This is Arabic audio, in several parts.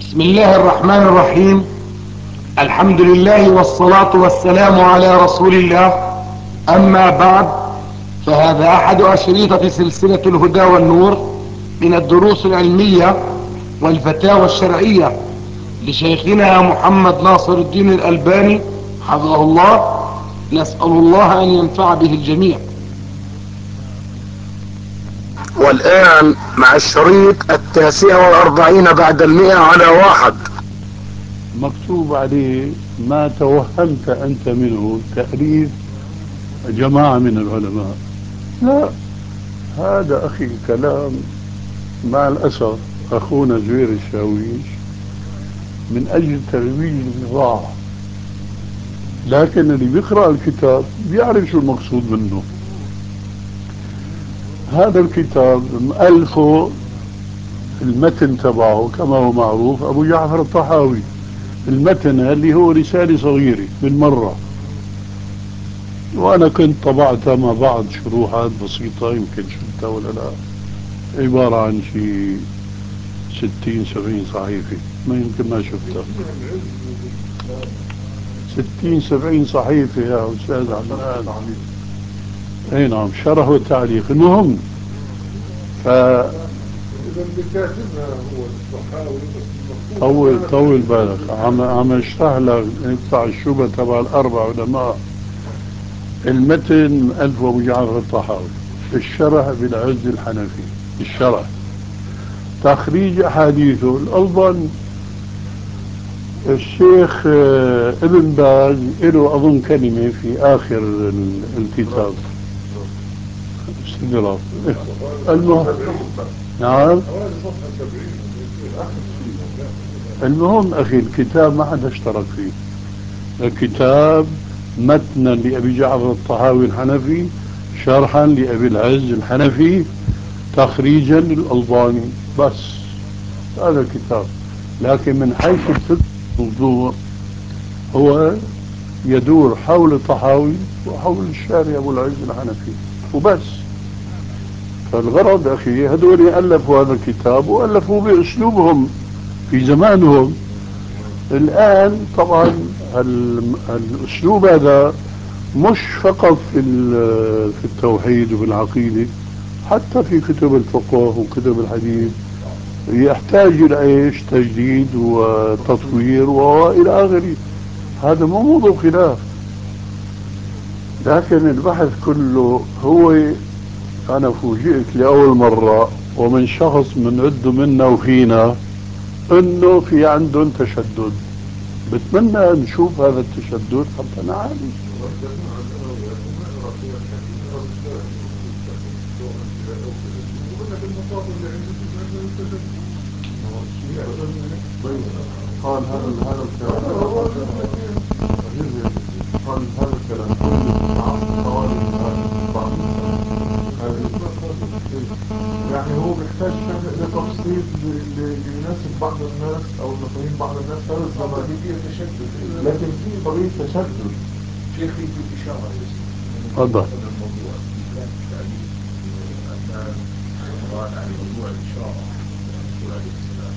بسم الله الرحمن الرحيم. الحمد لله والصلاة والسلام على رسول الله. أما بعد، فهذا أحد أشريطة سلسلة الهدى والنور من الدروس العلمية والفتاوى الشرعية لشيخنا محمد ناصر الدين الألباني حفظه الله. نسأل الله أن ينفع به الجميع. والآن مع الشريط 49 بعد 100 على 1. مكتوب عليه ما توهمت أنت منه تأليف جماعة من العلماء. لا، هذا أخي كلام مع الأسف أخونا زوير الشاويش من أجل ترويج البضاعة، لكن اللي بيقرأ الكتاب بيعرف شو المقصود منه. هذا الكتاب مؤلفه المتن تبعه كما هو معروف أبو جعفر الطحاوي. المتن اللي هو رسالة صغيرة بالمرة، وأنا كنت طبعتها مع بعض شروحات بسيطة، يمكن شفتها ولا لا. عبارة عن شيء 60-70 صحيفة، ما يمكن ما شفتها. 60-70 صحيفة يا أستاذ عبد. أي نعم، شرح وتعليق. المهم، اللي كاتبها هو الصحاوي. طول بالك، عم اشرح لك يقطع الشبهة تبع الأربع علماء. المتن ألف أبو جعفر الطحاوي، الشرح بالعز الحنفي، الشرح تخريج أحاديثه الألباني. الشيخ ابن باز له أظن كلمة في آخر الكتاب. استدراك. نعم. المهم أخي، الكتاب ما حدا اشترك فيه. الكتاب متنا لأبي جعفر الطحاوي الحنفي، شرحا لأبي العز الحنفي، تخريجا للألباني، بس هذا الكتاب. لكن من حيث الفكر الموضوع هو يدور حول الطحاوي وحول الشارع أبو العز الحنفي وبس. فالغرض أخي، هذول ألفوا هذا الكتاب وألفوا بأسلوبهم في زمانهم. الآن طبعا الأسلوب هذا مش فقط في التوحيد وفي العقيدة، حتى في كتب الفقه وكتب الحديث يحتاج إلى إيش؟ تجديد وتطوير وإلى آخره. هذا مو موضوع خلاف، لكن البحث كله هو. أنا فوجئت لأول مرة ومن شخص من عده منا وفينا إنه في عندهم تشدد. بتمنى نشوف هذا التشدد حتى نعالج. قال هذا الكلام، قال هذا الكلام يعني هو بيحتاج إلى تفصيل ليناسب بعض الناس أو مفاهيم بعض الناس. هذا الزمان فيه تشدد، لكن في طريقة تشدد. شيخي في إشارة تفضل. الموضوع كان التعليم الآن مراد عن موضوع الإشارة الرسول عليه السلام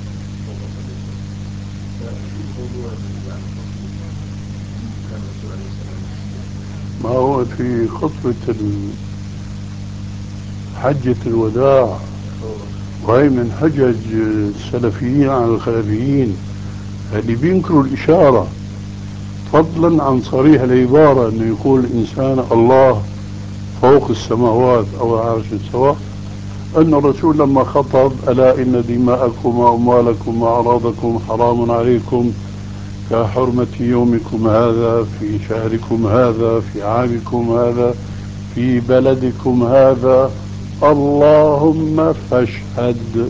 ففي موضوع يعني كان الرسول عليه السلام ما هو في خطبة حجة الوداع، وهي من حجج السلفيين على الخلفيين اللي بينكروا الإشارة، فضلا عن صريح العبارة أنه يقول الإنسان الله فوق السماوات أو عرش السواء. أن الرسول لما خطب: ألا إن دماءكم وأموالكم وأعراضكم حرام عليكم كحرمة يومكم هذا في شهركم هذا في عامكم هذا في بلدكم هذا، اللهم فاشهد،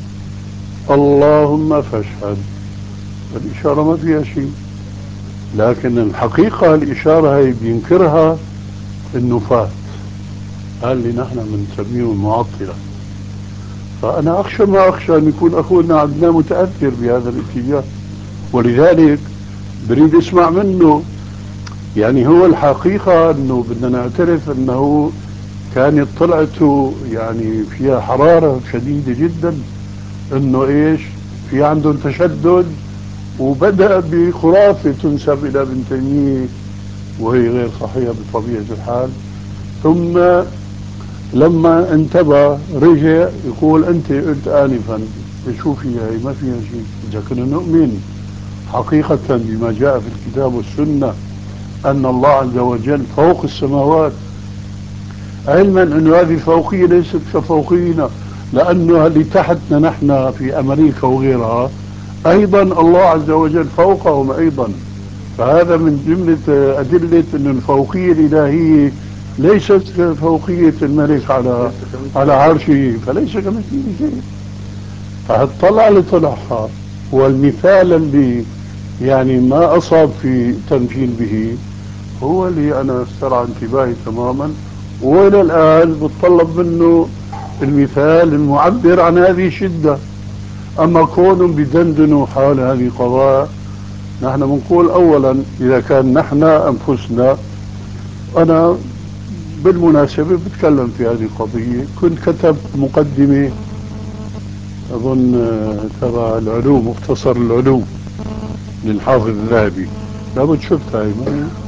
اللهم فاشهد. الإشارة ما فيها شيء، لكن الحقيقة الإشارة هي بينكرها النفاة، اللي نحن بنسميهم المعطلة. فأنا أخشى ما أخشى أن يكون أخونا عندنا متأثر بهذا الاتجاه، ولذلك بريد اسمع منه. يعني هو الحقيقة أنه بدنا نعترف أنه كانت طلعته يعني فيها حرارة شديدة جدا، أنه إيش؟ في عندهم تشدد، وبدأ بخرافة تنسب إلى ابن تيمية وهي غير صحيحة بطبيعة الحال. ثم لما انتبه رجع يقول أنت قلت آنفا شو فيها هي؟ ما فيها شيء. إذا كنا نؤمن حقيقة بما جاء في الكتاب والسنة أن الله عز وجل فوق السماوات، علما أن هذه الفوقية ليست كفوقينا، لأنه اللي تحتنا نحن في أمريكا وغيرها أيضا الله عز وجل فوقهم أيضا. فهذا من جملة أدلة أن الفوقية الإلهية ليست كفوقية الملك على عرشه، فليس كمثله شيء. فهالطلع اللي طلعها والمثال اللي يعني ما أصاب في تمثيل به هو اللي أنا استرعى انتباهي تماما، وإلى الآن بتطلب منه المثال المعبر عن هذه الشدة. أما كونهم بدندنوا حول هذه القضايا، نحن بنقول أولا إذا كان نحن أنفسنا، أنا بالمناسبة بتكلم في هذه القضية، كنت كتبت مقدمة أظن تبع العلوم، مختصر العلوم للحافظ الذهبي، لابد شفتها هي.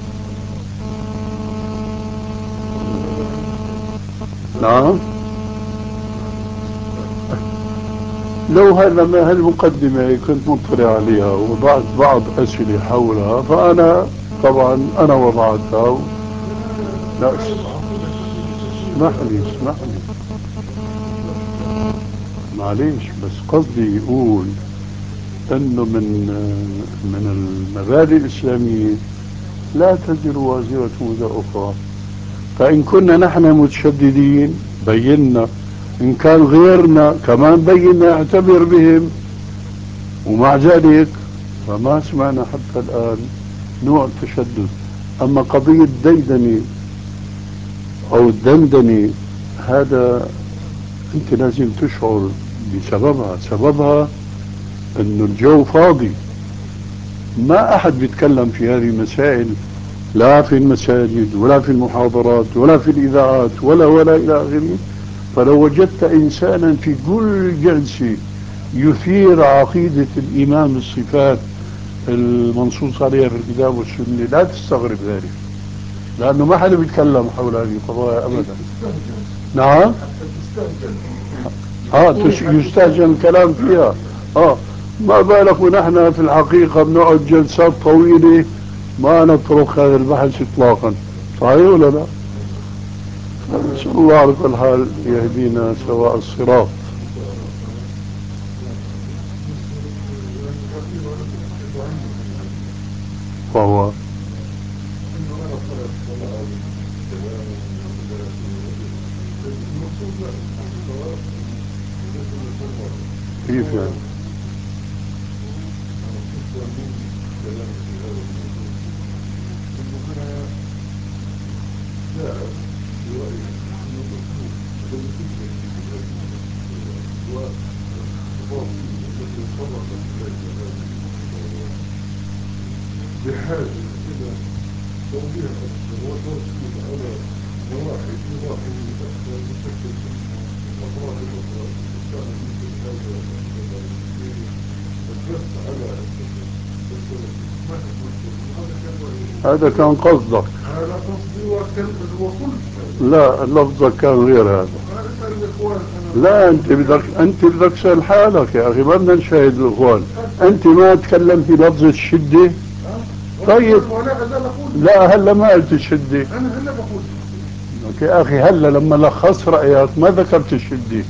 نعم، لو هذا ما هالمقدمة كنت مطلع عليها ووضعت بعض أسئلة حولها، فأنا طبعا أنا وضعتها لا اسمح لي معليش، بس قصدي يقول انه من المبادئ الاسلاميه لا تزر وازره وزر اخرى. فان كنا نحن متشددين بينا، ان كان غيرنا كمان بينا اعتبر بهم، ومع ذلك فما سمعنا حتى الان نوع التشدد. اما قضيه ديدني او الدندنه، هذا انت لازم تشعر بسببها. سببها انه الجو فاضي، ما احد بيتكلم في هذه المسائل، لا في المساجد ولا في المحاضرات ولا في الاذاعات ولا الى اخره. فلو وجدت انسانا في كل جلسه يثير عقيده الايمان بالصفات المنصوص عليها في الكتاب والسنه، لا تستغرب ذلك، لانه ما حدا بيتكلم حول هذه القضايا ابدا. نعم، يستهجن الكلام فيها. ما بالك ونحن في الحقيقة بنقعد جلسات طويلة ما نترك هذا البحث اطلاقا، صحيح ولا لا؟ نسأل الله على كل حال يهدينا سواء الصراط. فهو كيف يعني؟ بحاجة إلى توضيح أكثر وتركيز على نواحي إيضاحية أكثر بشكل الأفراد الأخرى كان مثل هذا الدرس على هذا كان قصدك؟ هذا قصدي وقلت لا، لفظك كان غير هذا. لا، انت بدك تسأل حالك يا اخي، ما بدنا نشاهد الاخوان. انت ما تكلمت بلفظ الشدة؟ طيب لا، هلا ما قلت الشدة. انا هلا بقول يا اخي، هلا لما لخصت رايك ما ذكرت الشدة.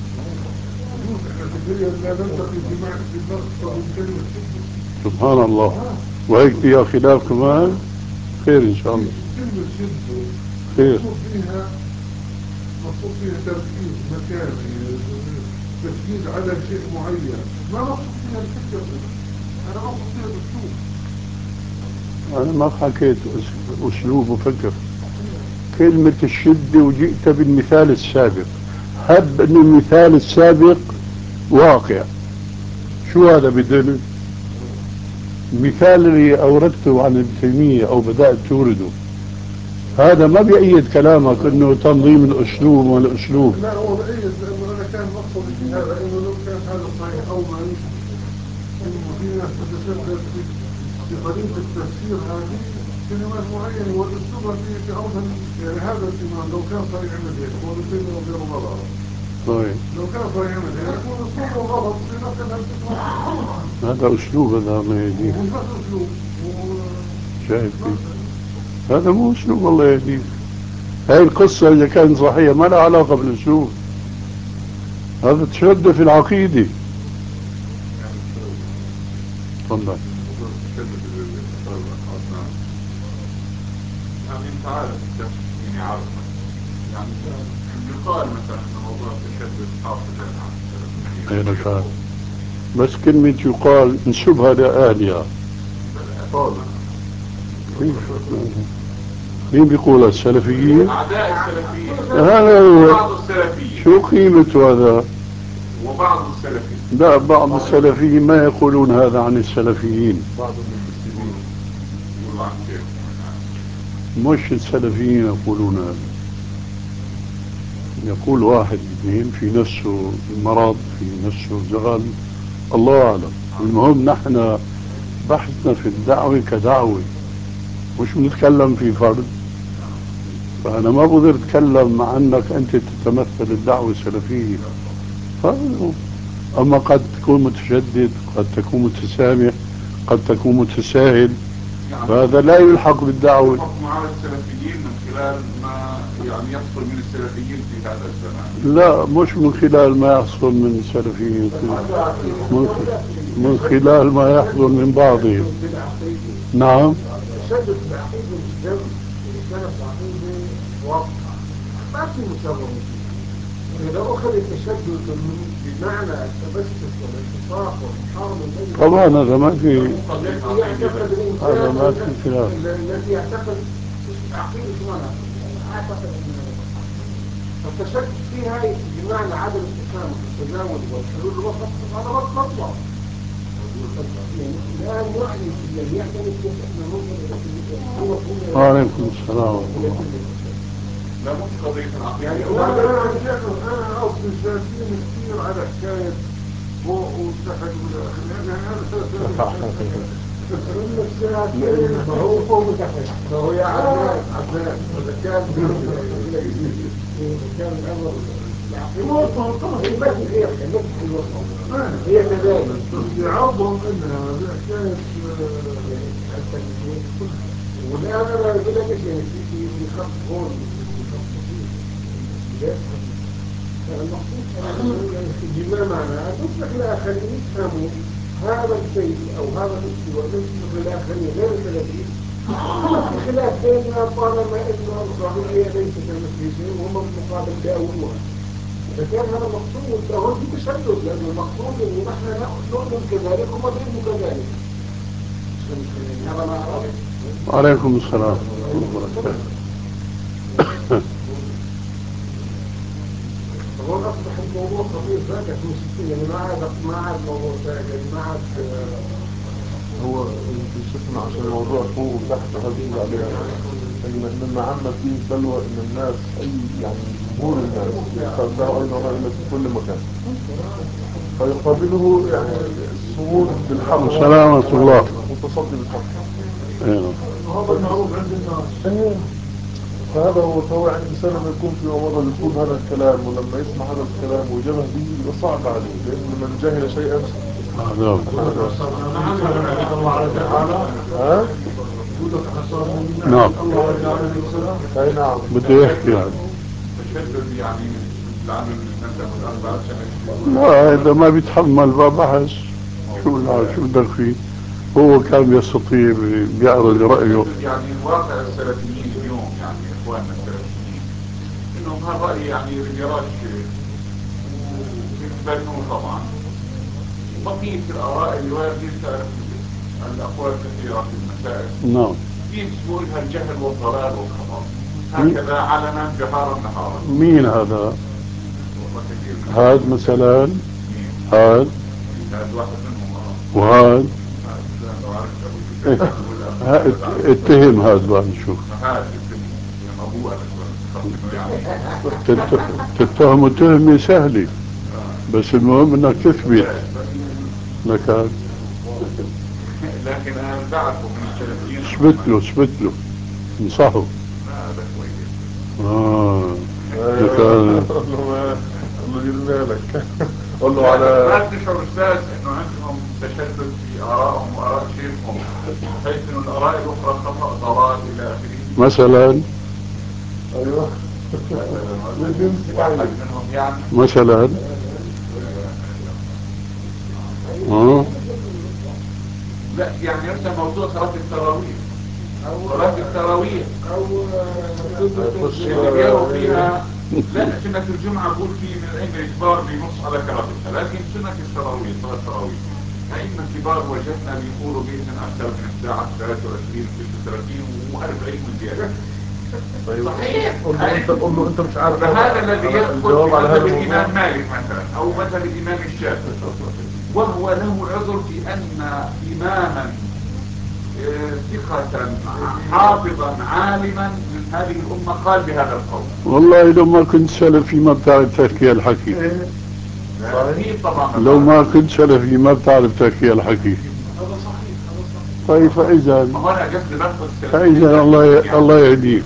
سبحان الله، وهيك فيها خلاف كمان. خير ان شاء الله. كلمة شدة خير مقصود فيها تركيز مكاني، تركيز على شيء معين، ما مقصود فيها الفكر. انا مقصود فيها الاسلوب. انا ما حكيت اسلوب وفكر. كلمة الشدة وجئت بالمثال السابق، هب ان المثال السابق واقع. شو هذا بدل؟ المثال اللي اوردته عن ابن تيمية او بدأت تورده، هذا ما بيأيد كلامك انه تنظيم الاسلوب والاسلوب. لا، هو بيأيد، لانه انا كان مقصدي في هذا انه لو كان هذا صحيح او ما يشبه في ناس تتشدد في طريقة التفسير هذه كلمات معينة والأسلوب في أوزن، يعني هذا الإمام لو كان صحيح مثل هو مثل وغير غلط. طيب لو كان صحيح مثل يكون أسلوبه غلط في نقل هذا أسلوب، هذا الله يهديك. مش بس أسلوب شايف كيف؟ هذا مو أسلوب الله يهديك. هاي القصة إذا كانت صحيحة ما لها علاقة بالأسلوب، هذا تشدد في العقيدة. تفضل. يعني انت عارف التفسير عارف يعني يقال مثلا ان موضوع التشدد حاصل بين أنا فاهم، بس كلمة يقال نسبها لأهلها. مين بيقول؟ السلفيين؟ اعداء السلفيين. هذا هو. بعض السلفيين. شو قيمته هذا؟ وبعض السلفيين. لا، بعض السلفيين ما يقولون هذا عن السلفيين. بعض المسلمين يقولوا عن كيف. مش السلفيين يقولون هذا. يقول واحد اثنين في نفسه مرض، في نفسه زغل، الله أعلم. المهم نحن بحثنا في الدعوة كدعوة، مش بنتكلم في فرد. فأنا ما بقدر أتكلم عنك أنت تتمثل الدعوة السلفية. أما قد تكون متشدد، قد تكون متسامح، قد تكون متساهل، فهذا لا يلحق بالدعوة. الحكم على السلفيين من خلال ما يعني يحصل من السلفيين في هذا الزمان. لا، مش من خلال ما يحصل من السلفيين، من خلال ما يحصل من بعضهم. نعم. التشدد في العقيدة الإسلام، الإسلام في العقيدة واضحة، ما في مساومة فيه. إذا أخذ التشدد بمعنى التبسس والانتصاف والمحاربة طبعا هذا ما في، الذي يعتقد هذا ما الإنسان في خلاف. الذي يعتقد عقيدة شمالها أعتقد أن التشدد فيها بمعنى عدم التسامح والتجاوز والحلول الوسط، هذا مطلع. الآن يعني يعتمد كيف إحنا ننظر وعليكم السلام ورحمة الله. لا مش قضية العقيدة. يعني أنا أصل السلفيين كثير على حكاية فوق وتحت والآخر، يعني هذا ما هو فوق وتحت، ما هو يا عدنان إذا كان الأمر العقيدة المسح الوسط هي كذلك يعظم انها بحكاية والآن أنا أقول لك إيش يعني في خط هون في خط بسيط المقصود بما معنى أن تصبح الآخرين يفهموا هذا الشيء أو هذا الاستواء من الآخرين غير السلفيين. في خلاف بيننا طالما أن الرعية ليست كمثل شيء وهم المقابل داولوها. إذا كان هذا مقصود فهو في تشدد، لأن المقصود أن نحن نؤمن كذلك وهم يؤمنوا كذلك. هذا ما أعرف. وعليكم السلام ورحمة الله وبركاته. هون أصبح الموضوع خطير ذاك مش يعني ما عاد موضوع يعني ما عاد هو شفنا عشان الموضوع فوق وتحت وهذا عليها مما عم فيه بلوى ان الناس اي يعني جمهور الناس يقال له اين الله الا في كل مكان فيقابله يعني الصمود بالحق سلامة الله. والتصدي بالحق. هذا المعروف عند الناس. فهذا هو فهو يعني الإنسان لما يكون في عمره يقول هذا الكلام ولما يسمع هذا الكلام ويجبه به يبقى صعب عليه، لأن من جهل شيئا نعم. أي نعم. بده يحكي يعني. تشدد يعني العمل مثلا الأربع سنة. لا، إذا ما بيتحمل ما بحث. شو بدك فيه؟ هو كان يستطيع بيعرض رأيه. يعني الواقع السلفيين اليوم يعني إخواننا السلفيين إنهم هالرأي يعني رجراش وبيتبنوا طبعا وبقية الآراء اللي واردة الأقوال كثيرة في المسائل. نعم. ينسبوا لها الجهل والضلال والخطأ هكذا علنا جهارا نهارا. مين هذا؟ هذا مثلا. هذا واحد منهم. وهذا اتهم هذا بقى نشوف. ابوه تتهمه تهمة سهلة، بس المهم انك تثبت لك. لكن انا بعرفه من السلفيين. اثبت له انصحه. هذا كويس. قول له دير بالك. قول له على ما تشعر استاذ انه عندهم تشدد في ارائهم واراء شيخهم، بحيث انه الاراء الاخرى خطا ضلال الى اخره. مثلا ايوه واحد منهم يعني مثلا لا يعني مثلا موضوع صلاة التراويح. صلاة التراويح او اللي بيروا فيها لا سنة الجمعة بقول في من الأئمة الكبار بينص على كراهتها، لكن سنة التراويح صلاة التراويح أئمة كبار وجدنا بيقولوا بإذن أكثر من الساعة 23 36 و40 وزيادة. صحيح. قول له انت مش عارف فهذا الذي يدخل الجواب على هذا بمذهب الموضوع. الإمام مالك مثلا أو مذهب الإمام الشافعي، وهو له عذر في أن إماما ثقة حافظا عالما من هذه الأمة قال بهذا القول. والله لو ما كنت سلفي ما بتعرف تحكي الحكي. صحيح طبعا. لو ما كنت سلفي ما بتعرف تحكي الحكي. هذا صحيح. طيب فإذا ما هو أنا قصدي باخذ فإذا الله يهديك.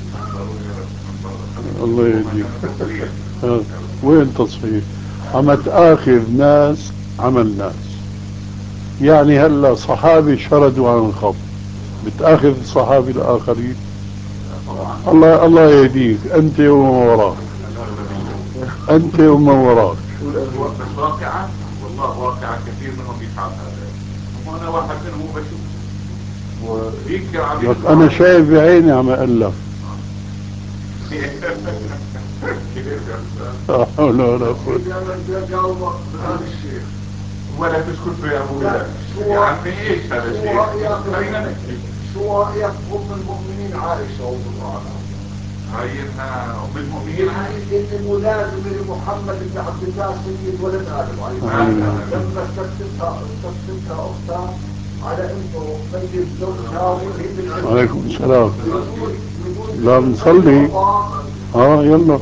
الله يهديك. وين تصحيح؟ عم تآخذ ناس عمل ناس. يعني هلا صحابي شردوا عن الخط، بتآخذ الصحابي الآخرين. الله يهديك أنت ومن وراك. أنت ومن وراك. بس واقعا والله واقعا كثير منهم بيفعل هذا، وأنا واحد منهم بشوف وينكر عليه. أنا شايف بعيني عم أقول لك. لا حول ولا قوة. ولا تسكت يا ابو بلال. يا عمي ايش هذا الشيء؟ خلينا نحكي. شو رأيك ام المؤمنين عائشة رضي الله عنها؟ هاي انها ام المؤمنين عائشة ان ملازمة لمحمد بن عبد الله سيد ولد ادم عليه السلام، لما استفتها اختها على انه سيد زوجها وهي بالعلم. عليكم السلام. لا بنصلي. يلا.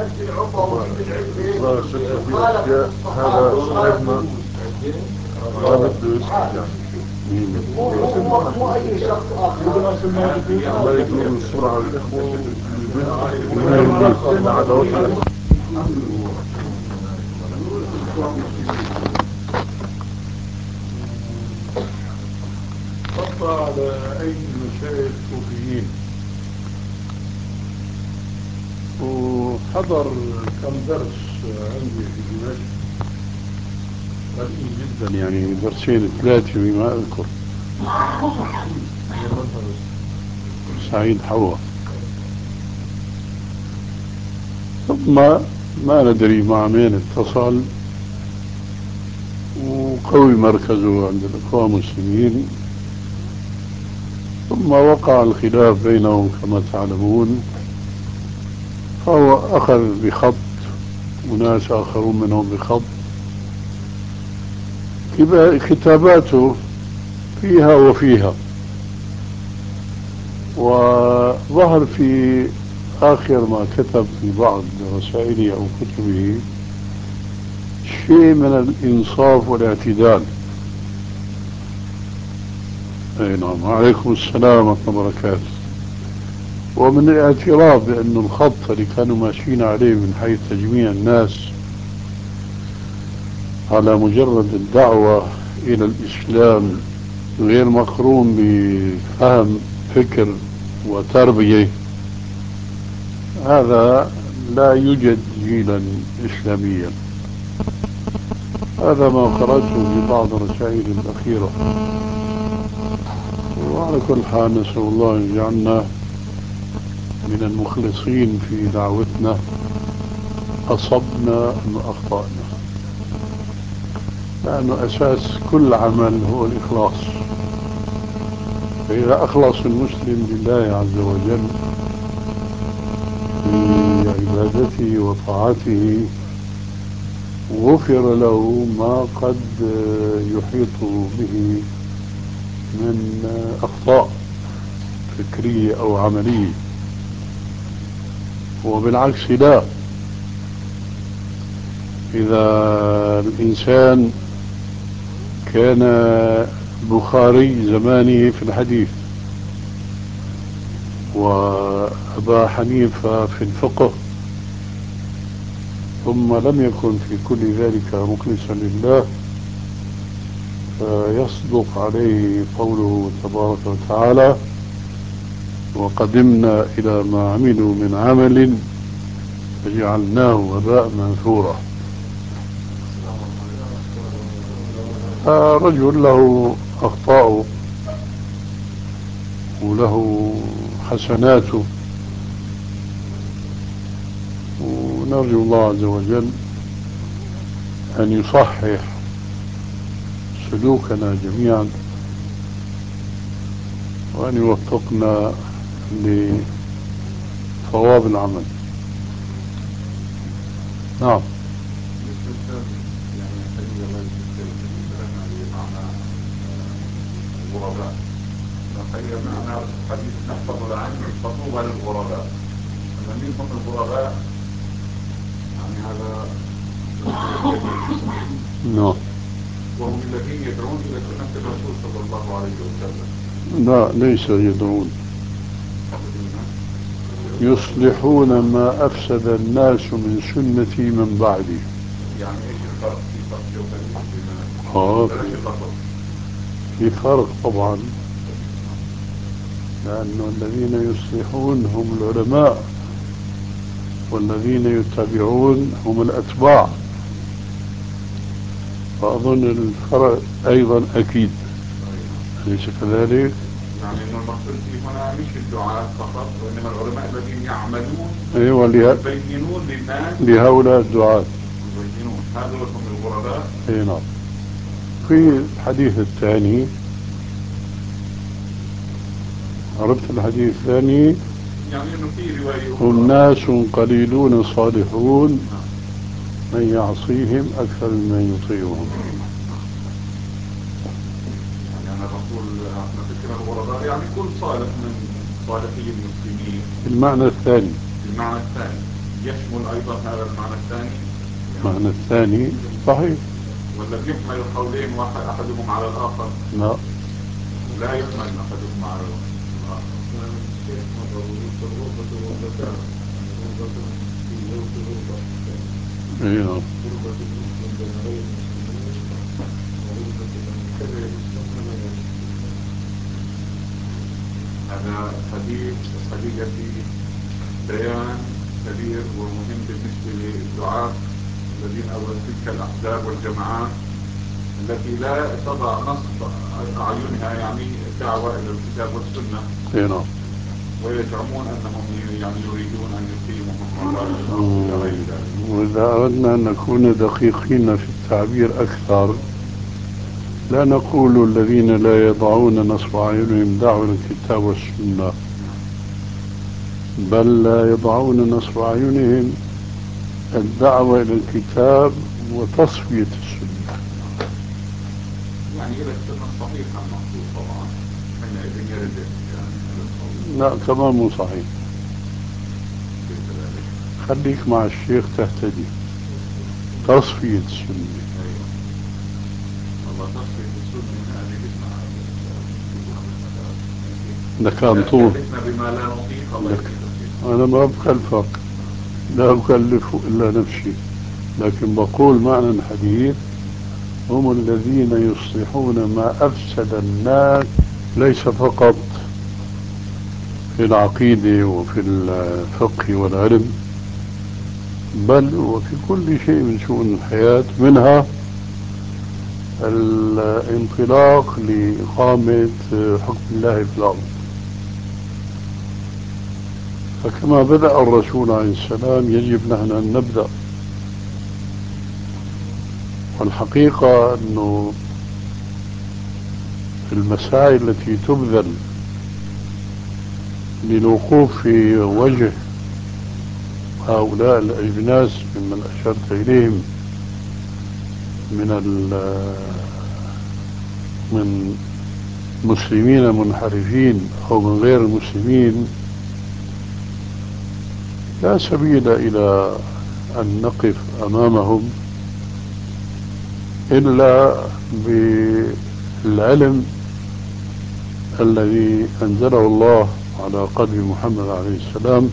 هذا صاحبنا ما بده يسكت يعني. مو اي شخص اخر. الله يجبر الصورة على الاخوة ويبين عداوتنا. خطة على أي مشايخ صوفيين، وحضر كم درس عندي في دمشق قليل جدا، يعني درسين ثلاثة بما أذكر. سعيد حوا. ثم ما ندري مع مين اتصل وقوي مركزه عند الإخوان المسلمين، ثم وقع الخلاف بينهم كما تعلمون، فهو أخذ بخط وناس آخرون منهم بخط. كتاباته فيها وفيها، وظهر في آخر ما كتب في بعض رسائله أو كتبه شيء من الإنصاف والاعتدال. أي نعم. عليكم السلام ورحمة الله وبركاته. ومن الاعتراف بأن الخط اللي كانوا ماشيين عليه من حيث تجميع الناس على مجرد الدعوة إلى الإسلام غير مقرون بفهم فكر وتربية، هذا لا يوجد جيلا إسلاميا. هذا ما قرأته في بعض الرسائل الأخيرة. وعلى كل حال نسأل الله أن يجعلنا من المخلصين في دعوتنا، أصبنا أم أخطأنا، لأنه أساس كل عمل هو الإخلاص. فإذا أخلص المسلم لله عز وجل في عبادته وطاعته غفر له ما قد يحيط به من أخطاء فكرية أو عملية. وبالعكس لا، إذا الإنسان كان البخاري زمانه في الحديث، وأبا حنيفة في الفقه، ثم لم يكن في كل ذلك مخلصا لله، فيصدق عليه قوله تبارك وتعالى: وقدمنا إلى ما عملوا من عمل فجعلناه هباء منثورا. رجل له أخطاء وله حسناته، ونرجو الله عز وجل أن يصحح سلوكنا جميعا، وأن يوفقنا لصواب العمل. نعم. يعني خلينا ما نتكلم عليه معنى الغرباء. خلينا معنى حديث نحفظ العلم فطوبى للغرباء. أما مين هم الغرباء؟ يعني هذا نعم. وهم الذين يدعون إلى سنة الرسول صلى الله عليه وسلم. لا، ليس يدعون، يصلحون ما أفسد الناس من سنتي من بعدي. يعني إيش الفرق؟ في فرق جوهري في فرق طبعا، لأن الذين يصلحون هم العلماء، والذين يتبعون هم الأتباع، فأظن الفرق أيضا أكيد، أليس كذلك؟ يعني إنه المقصود فيه هنا مش الدعاة فقط، وإنما العلماء الذين يعملون يبينون للناس لهؤلاء الدعاة، يبينون هذول هم الغرباء. أي نعم. في الحديث الثاني، عرفت الحديث الثاني؟ يعني إنه في رواية هم ناس قليلون صالحون من يعصيهم أكثر ممن يطيعهم. يعني أنا بقول احنا فكرة الغرباء يعني كل صالح من صالحي المسلمين. المعنى الثاني. المعنى الثاني يشمل أيضا هذا المعنى الثاني. المعنى الثاني صحيح. ولا بيحمل القولين أحدهم على الآخر؟ لا، لا يحمل أحدهم على الآخر. ايوه. هذا حديث حقيقة بيان كبير ومهم بالنسبة للدعاة الذين أو تلك الأحزاب والجماعات التي لا تضع نصب أعينها يعني الدعوة إلى الكتاب والسنة. ايوه. ويزعمون أنهم يعني يريدون أن يقيموا حكم الله إلى غير ذلك. وإذا أردنا أن نكون دقيقين في التعبير أكثر، لا نقول الذين لا يضعون نصب أعينهم دعوة الكتاب والسنة، بل لا يضعون نصب أعينهم الدعوة إلى الكتاب وتصفية السنة. يعني إلى السنة الصحيحة المقصود طبعا حينئذ يرجع يعني لا، كمان مو صحيح. خليك مع الشيخ تهتدي. تصفية السنة. أيوة. والله تصفية السنة هذه ده كان طول. بما لا نطيق الله. أنا ما بخلفك، لا أكلف إلا نفسي، لكن بقول معنى الحديث: هم الذين يصلحون ما أفسد الناس، ليس فقط في العقيدة وفي الفقه والعلم، بل وفي كل شيء من شؤون الحياة، منها الانطلاق لإقامة حكم الله في الأرض. فكما بدأ الرسول عليه السلام يجب نحن أن نبدأ. والحقيقة أنه المساعي التي تبذل للوقوف في وجه هؤلاء الأجناس ممن أشرت إليهم من مسلمين منحرفين أو من غير المسلمين، لا سبيل إلى أن نقف أمامهم إلا العلم الذي أنزله الله على قلب محمد عليه السلام،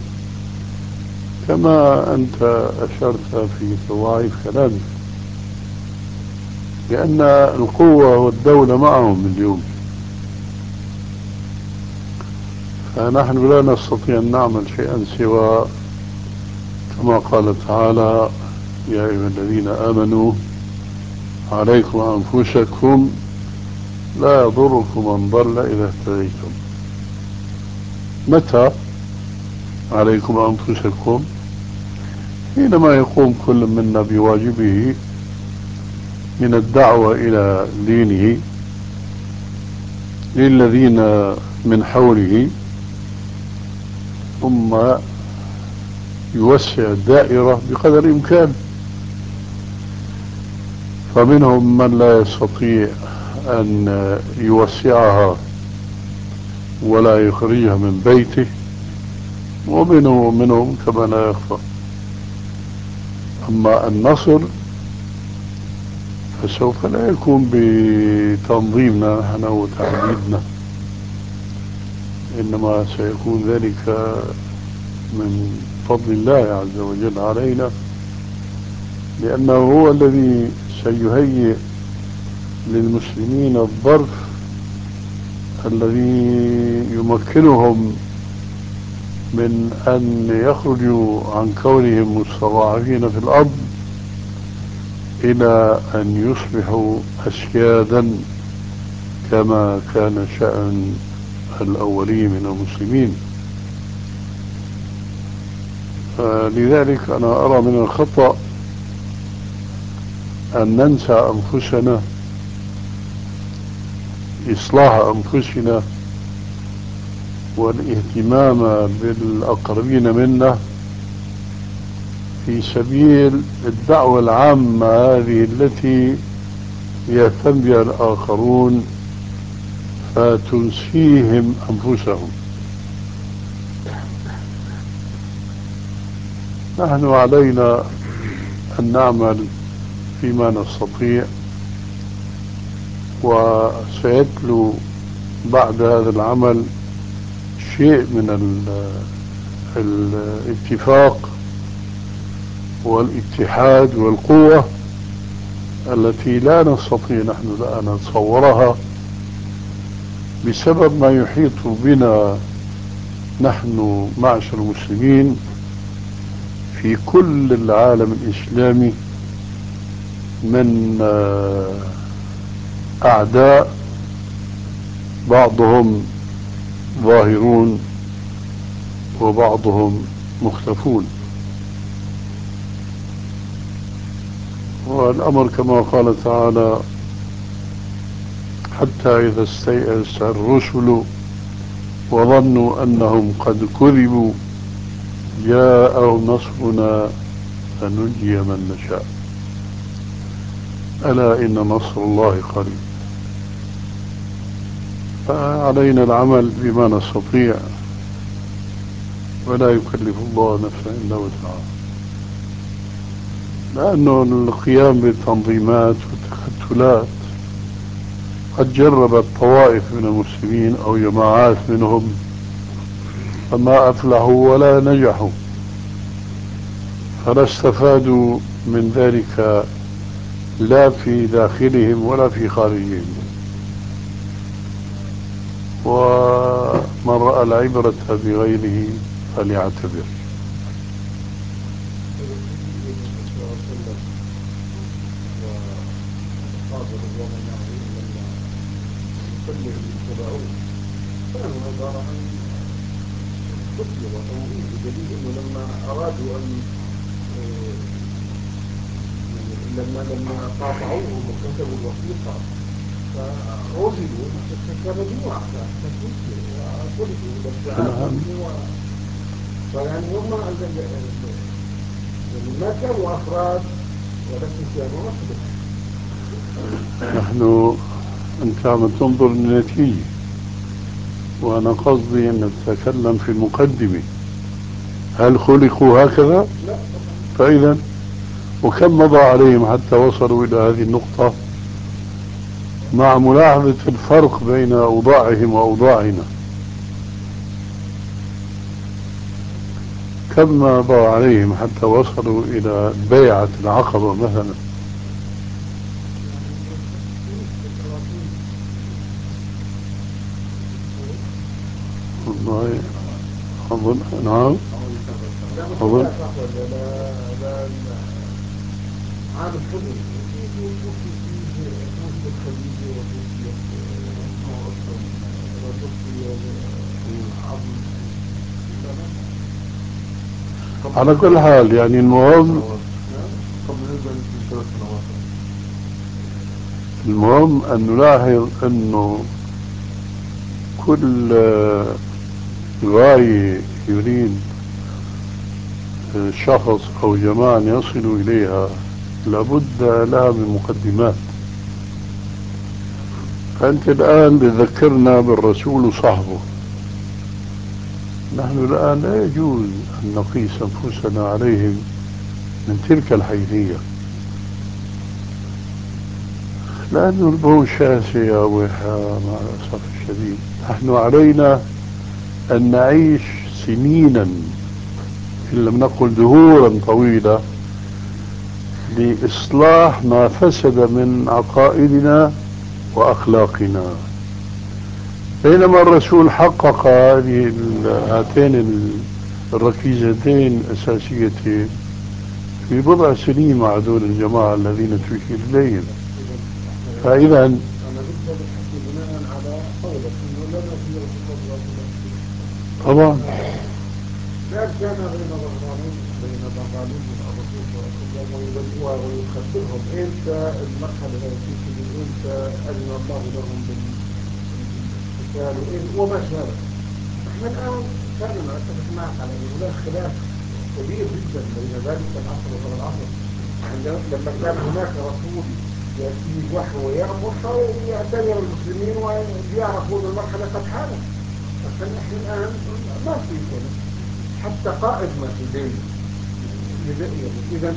كما أنت أشرت في ضواعف كلامك، لأن القوة والدولة معهم اليوم، فنحن لا نستطيع أن نعمل شيئا سوى كما قال تعالى: يا أيها الذين آمنوا عليكم أنفسكم لا يضركم من ضل إذا اهتديتم. متى عليكم أنفسكم؟ حينما يقوم كل منا بواجبه من الدعوة إلى دينه للذين من حوله، ثم يوسع الدائرة بقدر الإمكان. فمنهم من لا يستطيع أن يوسعها ولا يخرجها من بيته، ومنهم كما لا يخفى. أما النصر فسوف لا يكون بتنظيمنا نحن وتعديدنا، إنما سيكون ذلك من فضل الله عز وجل علينا، لأنه هو الذي سيهيئ للمسلمين الظرف الذي يمكنهم من أن يخرجوا عن كونهم مستضعفين في الأرض إلى أن يصبحوا أسيادا كما كان شأن الأولين من المسلمين. لذلك أنا أرى من الخطأ أن ننسى أنفسنا، إصلاح أنفسنا والاهتمام بالأقربين منا في سبيل الدعوة العامة هذه التي يهتم بها الآخرون فتنسيهم أنفسهم. نحن علينا أن نعمل فيما نستطيع، وسيتلو بعد هذا العمل شيء من الاتفاق والاتحاد والقوة التي لا نستطيع نحن الآن نتصورها بسبب ما يحيط بنا نحن معشر المسلمين في كل العالم الإسلامي من أعداء، بعضهم ظاهرون وبعضهم مختفون. والأمر كما قال تعالى: حتى إذا استيأس الرسل وظنوا أنهم قد كذبوا جاءهم نصرنا فنجي من نشاء ألا إن نصر الله قريب. فعلينا العمل بما نستطيع، ولا يكلف الله نفسا إلا وسعها، لأنه القيام بالتنظيمات والتكتلات قد جربت طوائف من المسلمين أو جماعات منهم فما أفلحوا ولا نجحوا، فلا استفادوا من ذلك لا في داخلهم ولا في خارجهم. ومن رأى العبرة بغيره فليعتبر. كلهم اتبعوه كانوا عبارة عن كتلة وتنظيم، بدليل انه لما ارادوا ان لما قاطعوهم وكتبوا الوثيقة فعزلوا كمجموعة ككتلة وطردوا والدعاء، فيعني هم يعني ما كانوا افراد ولكن كانوا وحدة. نحن أنت عم تنظر للنتيجة، وأنا قصدي أن نتكلم في المقدمة. هل خلقوا هكذا؟ لا. فإذا وكم مضى عليهم حتى وصلوا إلى هذه النقطة؟ مع ملاحظة الفرق بين أوضاعهم وأوضاعنا. كم مضى عليهم حتى وصلوا إلى بيعة العقبة مثلا؟ والله أظن نعم أظن عام الحزن وفي الخليجي وفي على كل حال يعني المهم أن نلاحظ أنه كل غاية يريد شخص أو جماعة يصلوا إليها لابد لها من مقدمات. فأنت الآن تذكرنا بالرسول وصحبه. نحن الآن لا يجوز أن نقيس أنفسنا عليهم من تلك الحيثية، لأن البوشاسة يا ويحا مع الأسف الشديد. نحن علينا أن نعيش سنينا إن لم نقل دهورا طويلة لإصلاح ما فسد من عقائدنا وأخلاقنا، بينما الرسول حقق هاتين الركيزتين الأساسيتين في بضع سنين مع دول الجماعة الذين تشير إليهم. فإذا أنا بدي أحكي بناء على قولك إنه لنا في رسول الله طبعا لا كان بين ضغطانين بين ضغطانين من الرسول صلى الله عليه وسلم ويخبرهم إمتى المرحلة التي تجد إمتى أذن الله لهم بالقتال وما شابه. احنا الآن فعلا أتفق معك على أن هناك خلاف كبير جدا بين ذلك العصر وهذا العصر. لما كان هناك رسول يأتيه الوحي ويأمر فيعتبر المسلمين ويعرفوا أن المرحلة قد حانت. لكن احنا الآن ما في شيء حتى قائد ما في بين. إذا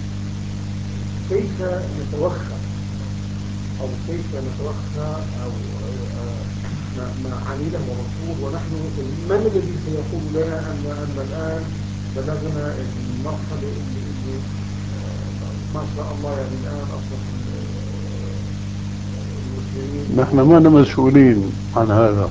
كيف نتوخى أو كيف نتوخى أو ما عمله الرسول ونحن من الذي سيقول لنا أن الآن بلغنا المرحلة اللي ما شاء الله يعني الآن أصبح المسلمين. نحن ما مسؤولين عن هذا،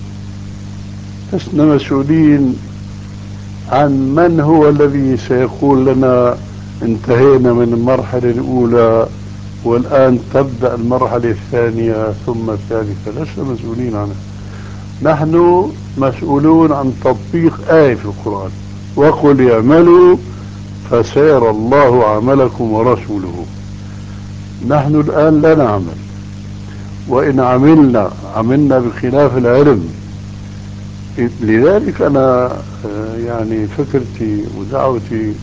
لسنا مسؤولين عن من هو الذي سيقول لنا انتهينا من المرحلة الأولى والآن تبدأ المرحلة الثانية ثم الثالثة. لسنا مسؤولين عنها. نحن مسؤولون عن تطبيق آية في القرآن: وقل اعملوا فسيرى الله عملكم ورسوله. نحن الآن لا نعمل، وإن عملنا بخلاف العلم. لذلك أنا يعني فكرتي ودعوتي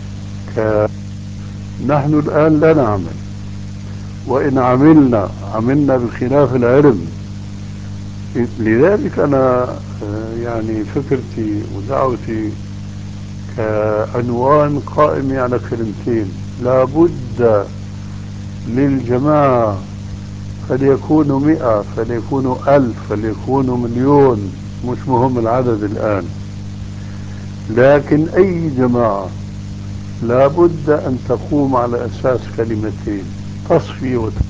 نحن الآن لا نعمل، وإن عملنا بخلاف العلم. لذلك أنا يعني فكرتي ودعوتي كعنوان قائم على كلمتين: لابد للجماعة، فليكونوا 100 فليكونوا 1000 فليكونوا 1,000,000، مش مهم العدد الآن، لكن أي جماعة لابد أن تقوم على أساس كلمتين: تصفية وتنقية.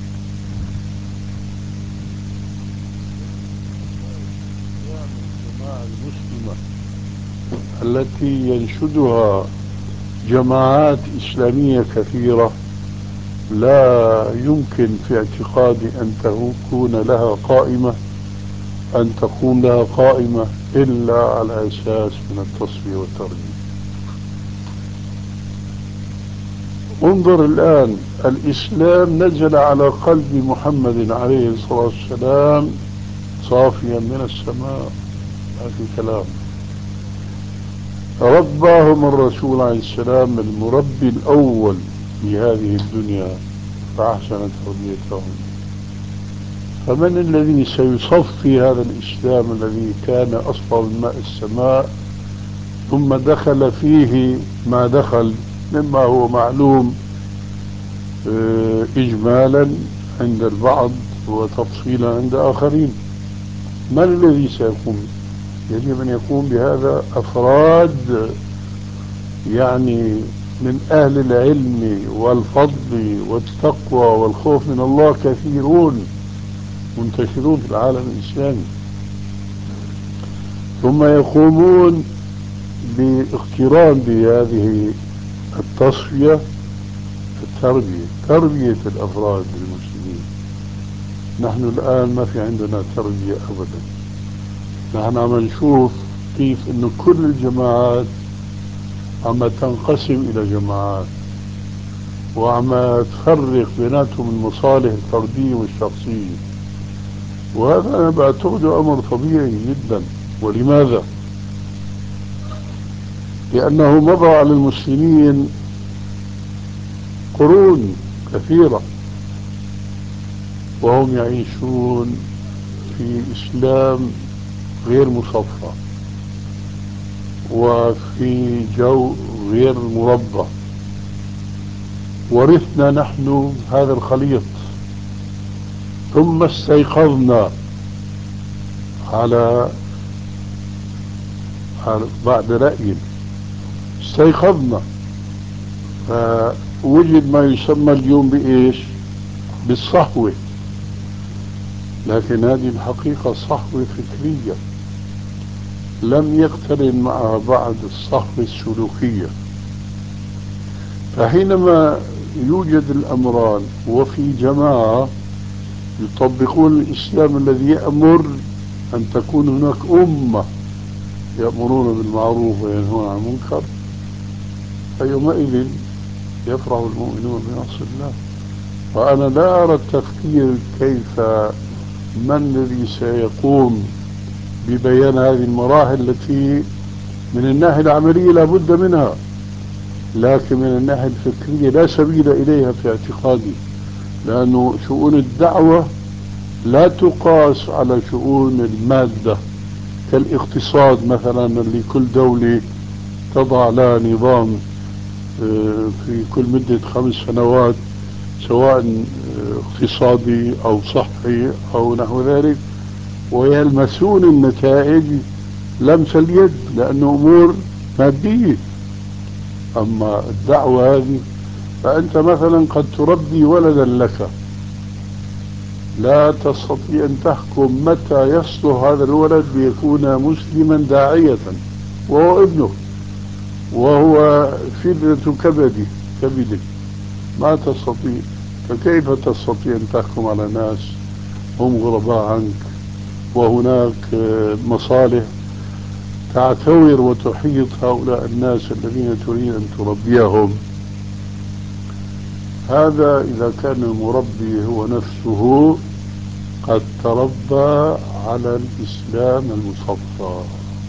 الجماعة المسلمة التي ينشدها جماعات إسلامية كثيرة لا يمكن في اعتقادي أن تقوم لها قائمة إلا على أساس من التصفية والترجيح. انظر الآن، الإسلام نزل على قلب محمد عليه الصلاة والسلام صافيا من السماء، هذا الكلام. رباهم الرسول عليه السلام المربي الأول لهذه الدنيا فأحسن تربيتهم. فمن الذي سيصفي هذا الإسلام الذي كان أصفى من ماء السماء ثم دخل فيه ما دخل مما هو معلوم إجمالا عند البعض وتفصيلا عند آخرين. من الذي سيقوم؟ يجب أن يقوم بهذا أفراد يعني من أهل العلم والفضل والتقوى والخوف من الله كثيرون منتشرون في العالم الإسلامي، ثم يقومون باقتران بهذه التصفية، تربية الأفراد المسلمين. نحن الآن ما في عندنا تربية أبدا. نحن عم نشوف كيف إنه كل الجماعات عم تنقسم إلى جماعات وعم تفرق بيناتهم المصالح الفردية والشخصية، وهذا أنا بعتقده أمر طبيعي جدا. ولماذا؟ لأنه مضى على المسلمين قرون كثيرة وهم يعيشون في إسلام غير مصفى وفي جو غير مربى. ورثنا نحن هذا الخليط، ثم استيقظنا على بعد رأي استيقظنا فوجد ما يسمى اليوم بإيش؟ بالصحوة. لكن هذه الحقيقة صحوة فكرية لم يقترن معها بعد الصحوة السلوكية. فحينما يوجد الأمران وفي جماعة يطبقون الإسلام الذي يأمر أن تكون هناك أمة يأمرون بالمعروف وينهون عن المنكر، فيومئذ يفرح المؤمنون بنصر الله. وأنا لا أرى التفكير كيف من الذي سيقوم ببيان هذه المراحل التي من الناحية العملية لا بد منها، لكن من الناحية الفكرية لا سبيل إليها في اعتقادي. لأنه شؤون الدعوة لا تقاس على شؤون المادة كالاقتصاد مثلا، اللي كل دولة تضع لها نظام في كل مدة 5 سنوات سواء اقتصادي أو صحي أو نحو ذلك، ويلمسون النتائج لمس اليد لأنه أمور مادية. أما الدعوة هذه فأنت مثلا قد تربي ولدا لك، لا تستطيع أن تحكم متى يصلح هذا الولد ليكون مسلما داعية، وهو ابنك وهو فدية كبدك، ما تستطيع. فكيف تستطيع أن تحكم على ناس هم غرباء عنك وهناك مصالح تعتور وتحيط هؤلاء الناس الذين تريد أن تربيهم؟ هذا إذا كان المربي هو نفسه قد تربى على الإسلام المصفى.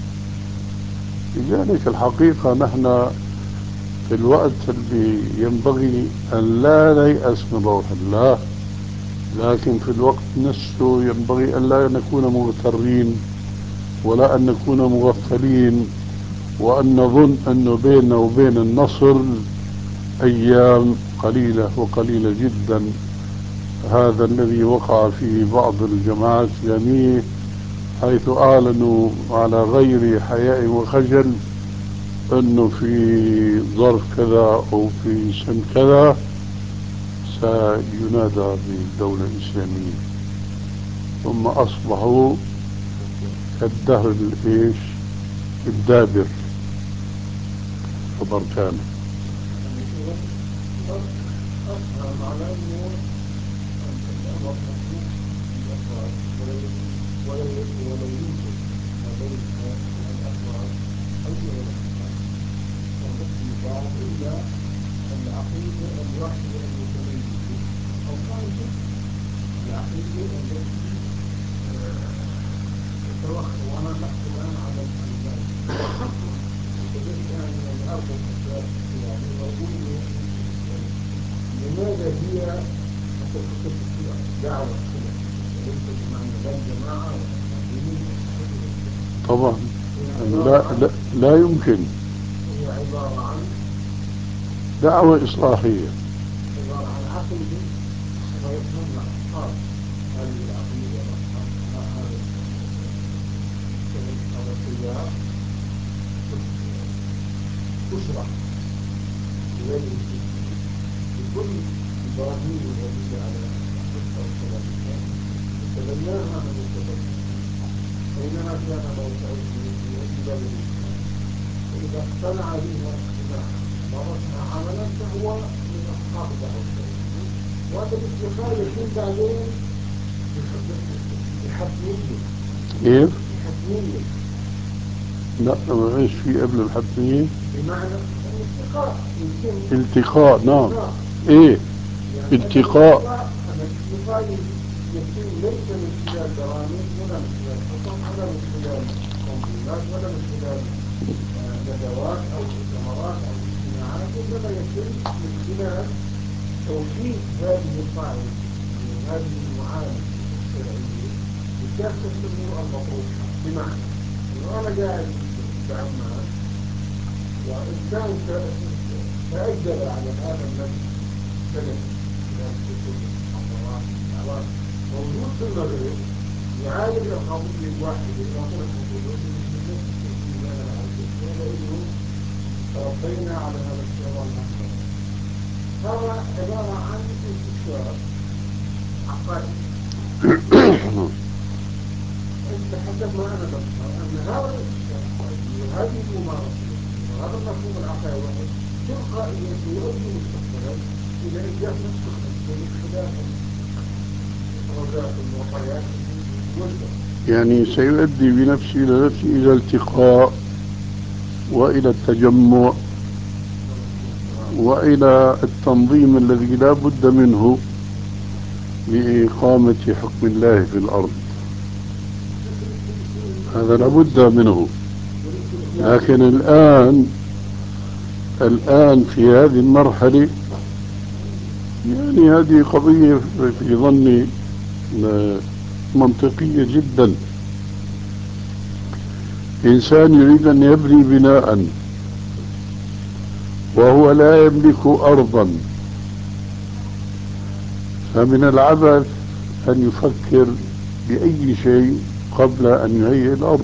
لذلك الحقيقة نحن في الوقت اللي ينبغي أن لا نيأس من روح الله، لكن في الوقت نفسه ينبغي أن لا نكون مغترين ولا أن نكون مغفلين وأن نظن أنه بيننا وبين النصر أيام قليلة وقليلة جدا. هذا الذي وقع فيه بعض الجماعات الإسلامية حيث أعلنوا على غير حياء وخجل أنه في ظرف كذا أو في سن كذا سينادى بالدولة الإسلامية، ثم أصبحوا كالدهر الإيش الدابر وبركانه. أفهم على أنه الأمر مطلوب بالأفراد ولا يوجد بين الأفراد أي اختلاف، والنص يضاف إلى العقيدة الواحدة المتميزة أو طائفة العقيدة التي تتوخى. وأنا نحكي الآن على يعني أربع أشياء يعني وأقول لماذا هي تخصص الدعوة السلفية وليس بمعنى لا الجماعة ولا المؤمنين طبعا لا يمكن. هي عبارة عن دعوة إصلاحية، عبارة عن عقيدة ويفهمها أصحاب هذه العقيدة هذا التيار تشرح بغير المسلمين بكل البراهين الأدلة على القصة والسلامية تبناها من التبنى بينما كان موقعه من بلد الإسلام وإذا اقتنع بها اقتناعا مارسها عملا فهو من أصحاب دعوة السلامية وهذا الاستقرار يكون بعدين بحتمية كيف؟ بحتمية لا ايش في قبل الحتمية؟ بمعنى الالتقاء يمكن التقاء، نعم. ايه يعني التقاء. الالتقاء يكون ليس من خلال برامج ولا من خلال خطط ولا من خلال تنظيمات ولا من خلال ندوات او مؤتمرات او اجتماعات انما يتم من خلال توحيد هذه القاعدة وهذه المعالم الشرعية بكافة الأمور المطروحة بمعنى انه انا قاعد بعمان وإنسان تأجل على هذا المجلس سنة خلال كتب محاضرات دعوات موجود في المغرب يعالج القضية الواحدة إذا طرح حدوده من نفس التأثير اللي أنا بعالجه لأنه تربينا على هذا الشيء والمحضر هذا عبارة عن انتشار عقائدي أنت حسب ما أنا بفهم أن هذا الانتشار العقائدي وهذه الممارسة وهذا المفهوم العقائدي تلقائيا يؤدي مستقبلا إلى إيجاد نفس الخلفية من خلال الرجاء والمعطيات والجهة. يعني سيؤدي بنفسه إلى نفسه إلى التقاء وإلى التجمع وإلى التنظيم الذي لا بد منه لإقامة حكم الله في الأرض. هذا لا بد منه. لكن الآن في هذه المرحلة يعني هذه قضية في ظني منطقية جدا. إنسان يريد أن يبني بناء وهو لا يملك أرضا، فمن العبث أن يفكر بأي شيء قبل أن يهيئ الأرض.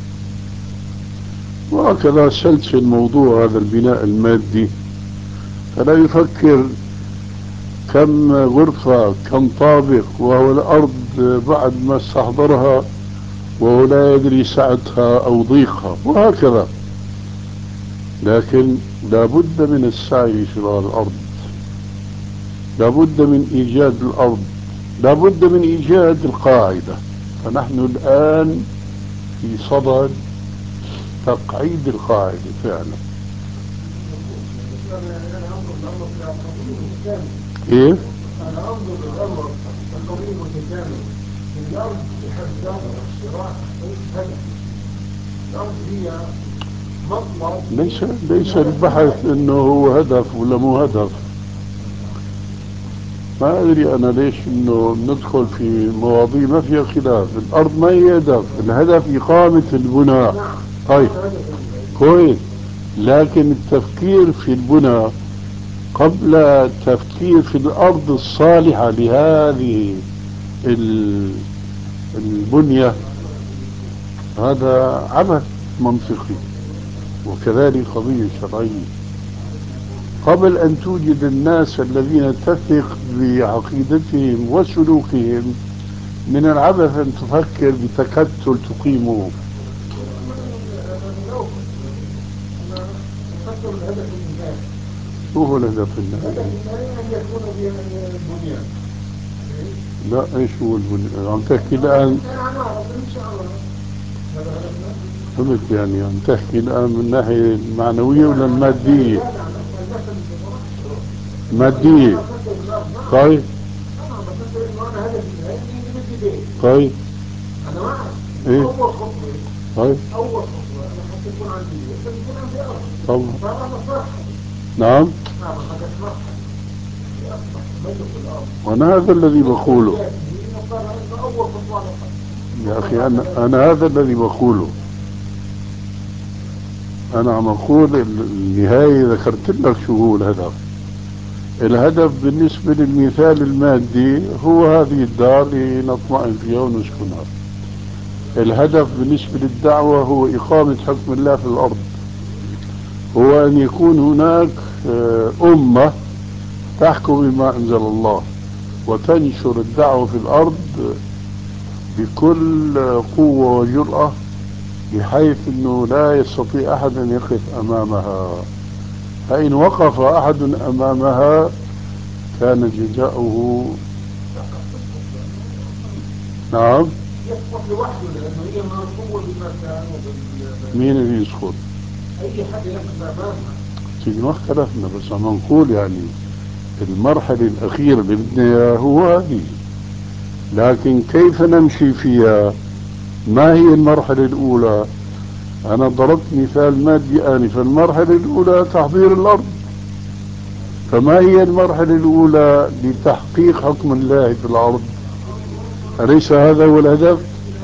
وهكذا سلسل موضوع هذا البناء المادي، فلا يفكر كم غرفة كم طابق وهو الأرض بعد ما استحضرها وهو لا يدري سعتها أو ضيقها وهكذا. لكن لا بد من السعي في الأرض، لا بد من إيجاد الأرض، لا بد من إيجاد القاعدة. فنحن الآن في صدد تقعيد القاعدة فعلا. كيف؟ أنا أنظر للأمر كقضية متكاملة. الأرض بحد ذاتها الشراء ليس هدف. الأرض هي مطلب. ليس البحث انه هو هدف ولا مو هدف. ما ادري انا ليش انه ندخل في مواضيع ما فيها خلاف. الارض ما هي هدف، الهدف اقامة البناء. طيب كويس، لكن التفكير في البناء قبل التفكير في الارض الصالحة لهذه البنية هذا عبث منطقي، وكذلك قضية شرعية. قبل أن توجد الناس الذين تثق بعقيدتهم وسلوكهم من العبث أن تفكر بتكتل تقيمه. أفكر الهدف النهائي. شو هو الهدف النهائي؟ الهدف النهائي أن يكون بنيان. لا ايش هو البنيان؟ عم تحكي الآن فهمت، يعني عم تحكي الآن من الناحية المعنوية ولا المادية؟ مادية. طيب طيب أنا معك. إيه؟ أول خطوة طيب أنا حتى يكون عندي بيت لازم يكون عندي أرض. طبعا. فهذا مرحلة. نعم. هذا حدث مرحلة لأصبح ملك الأرض. وأنا هذا الذي بقوله أول خطوة يا أخي. أنا هذا الذي بقوله. أنا عم أقول النهاية ذكرت لك شو هو الهدف. الهدف بالنسبة للمثال المادي هو هذه الدار لنطمئن فيها ونسكنها. الهدف بالنسبة للدعوة هو إقامة حكم الله في الأرض، هو أن يكون هناك أمة تحكم بما أنزل الله وتنشر الدعوة في الأرض بكل قوة وجرأة، بحيث أنه لا يستطيع أحد أن يقف أمامها. فإن وقف أحد أمامها كان جزاؤه. نعم. يسقط لوحده لأنه هي من القوة بالمكان مين اللي يسقط؟ أي حد يقف أمامها. تيجي ما اختلفنا، بس عم نقول يعني المرحلة الأخيرة اللي بدنا إياها هو هذه، لكن كيف نمشي فيها؟ ما هي المرحلة الأولى؟ أنا ضربت مثال مادي آنفا. المرحلة الأولى تحضير الأرض، فما هي المرحلة الأولى لتحقيق حكم الله في الأرض؟ أليس هذا هو الهدف؟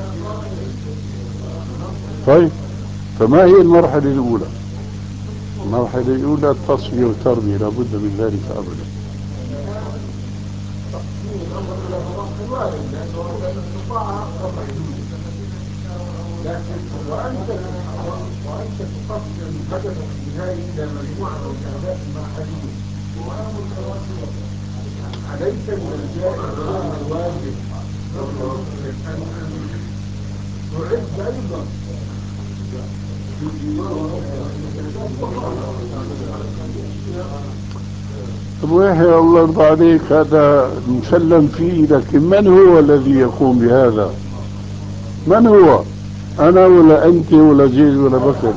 طيب، فما هي المرحلة الأولى؟ المرحلة الأولى التصفية والتربية، لابد من ذلك أبدا. لكن وأنت تقسم هدفك النهائي إلى مجموعة من الأهداف المرحلية، أليس من الجائز ومن الواجب أن تعد أيضا أبو يحيى الله يرضى عليك، هذا مسلم فيه، لكن من هو الذي يقوم بهذا؟ من هو؟ أنا ولا أنت ولا زيد ولا بكر؟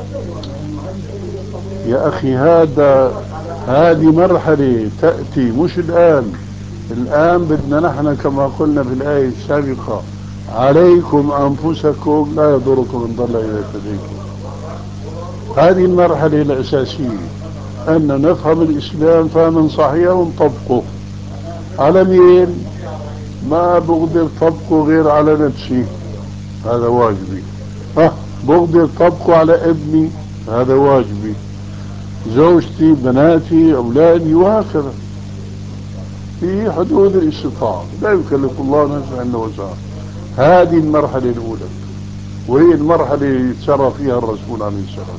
يا أخي هذه مرحلة تأتي مش الآن. الآن بدنا نحن كما قلنا في الآية السابقة: عليكم أنفسكم لا يضركم من ضل إذا اهتديتم. هذه المرحلة الأساسية، أن نفهم الإسلام فهما صحيحا ونطبقه. على مين؟ ما بقدر طبقه غير على نفسي، هذا واجبي. بقدر طبقه على ابني، هذا واجبي، زوجتي، بناتي، أولادي، وهكذا في حدود الاستطاعة. لا يكلف الله نفسا إلا وسعها. هذه المرحلة الأولى، وهي المرحلة اللي سرى فيها الرسول عليه السلام.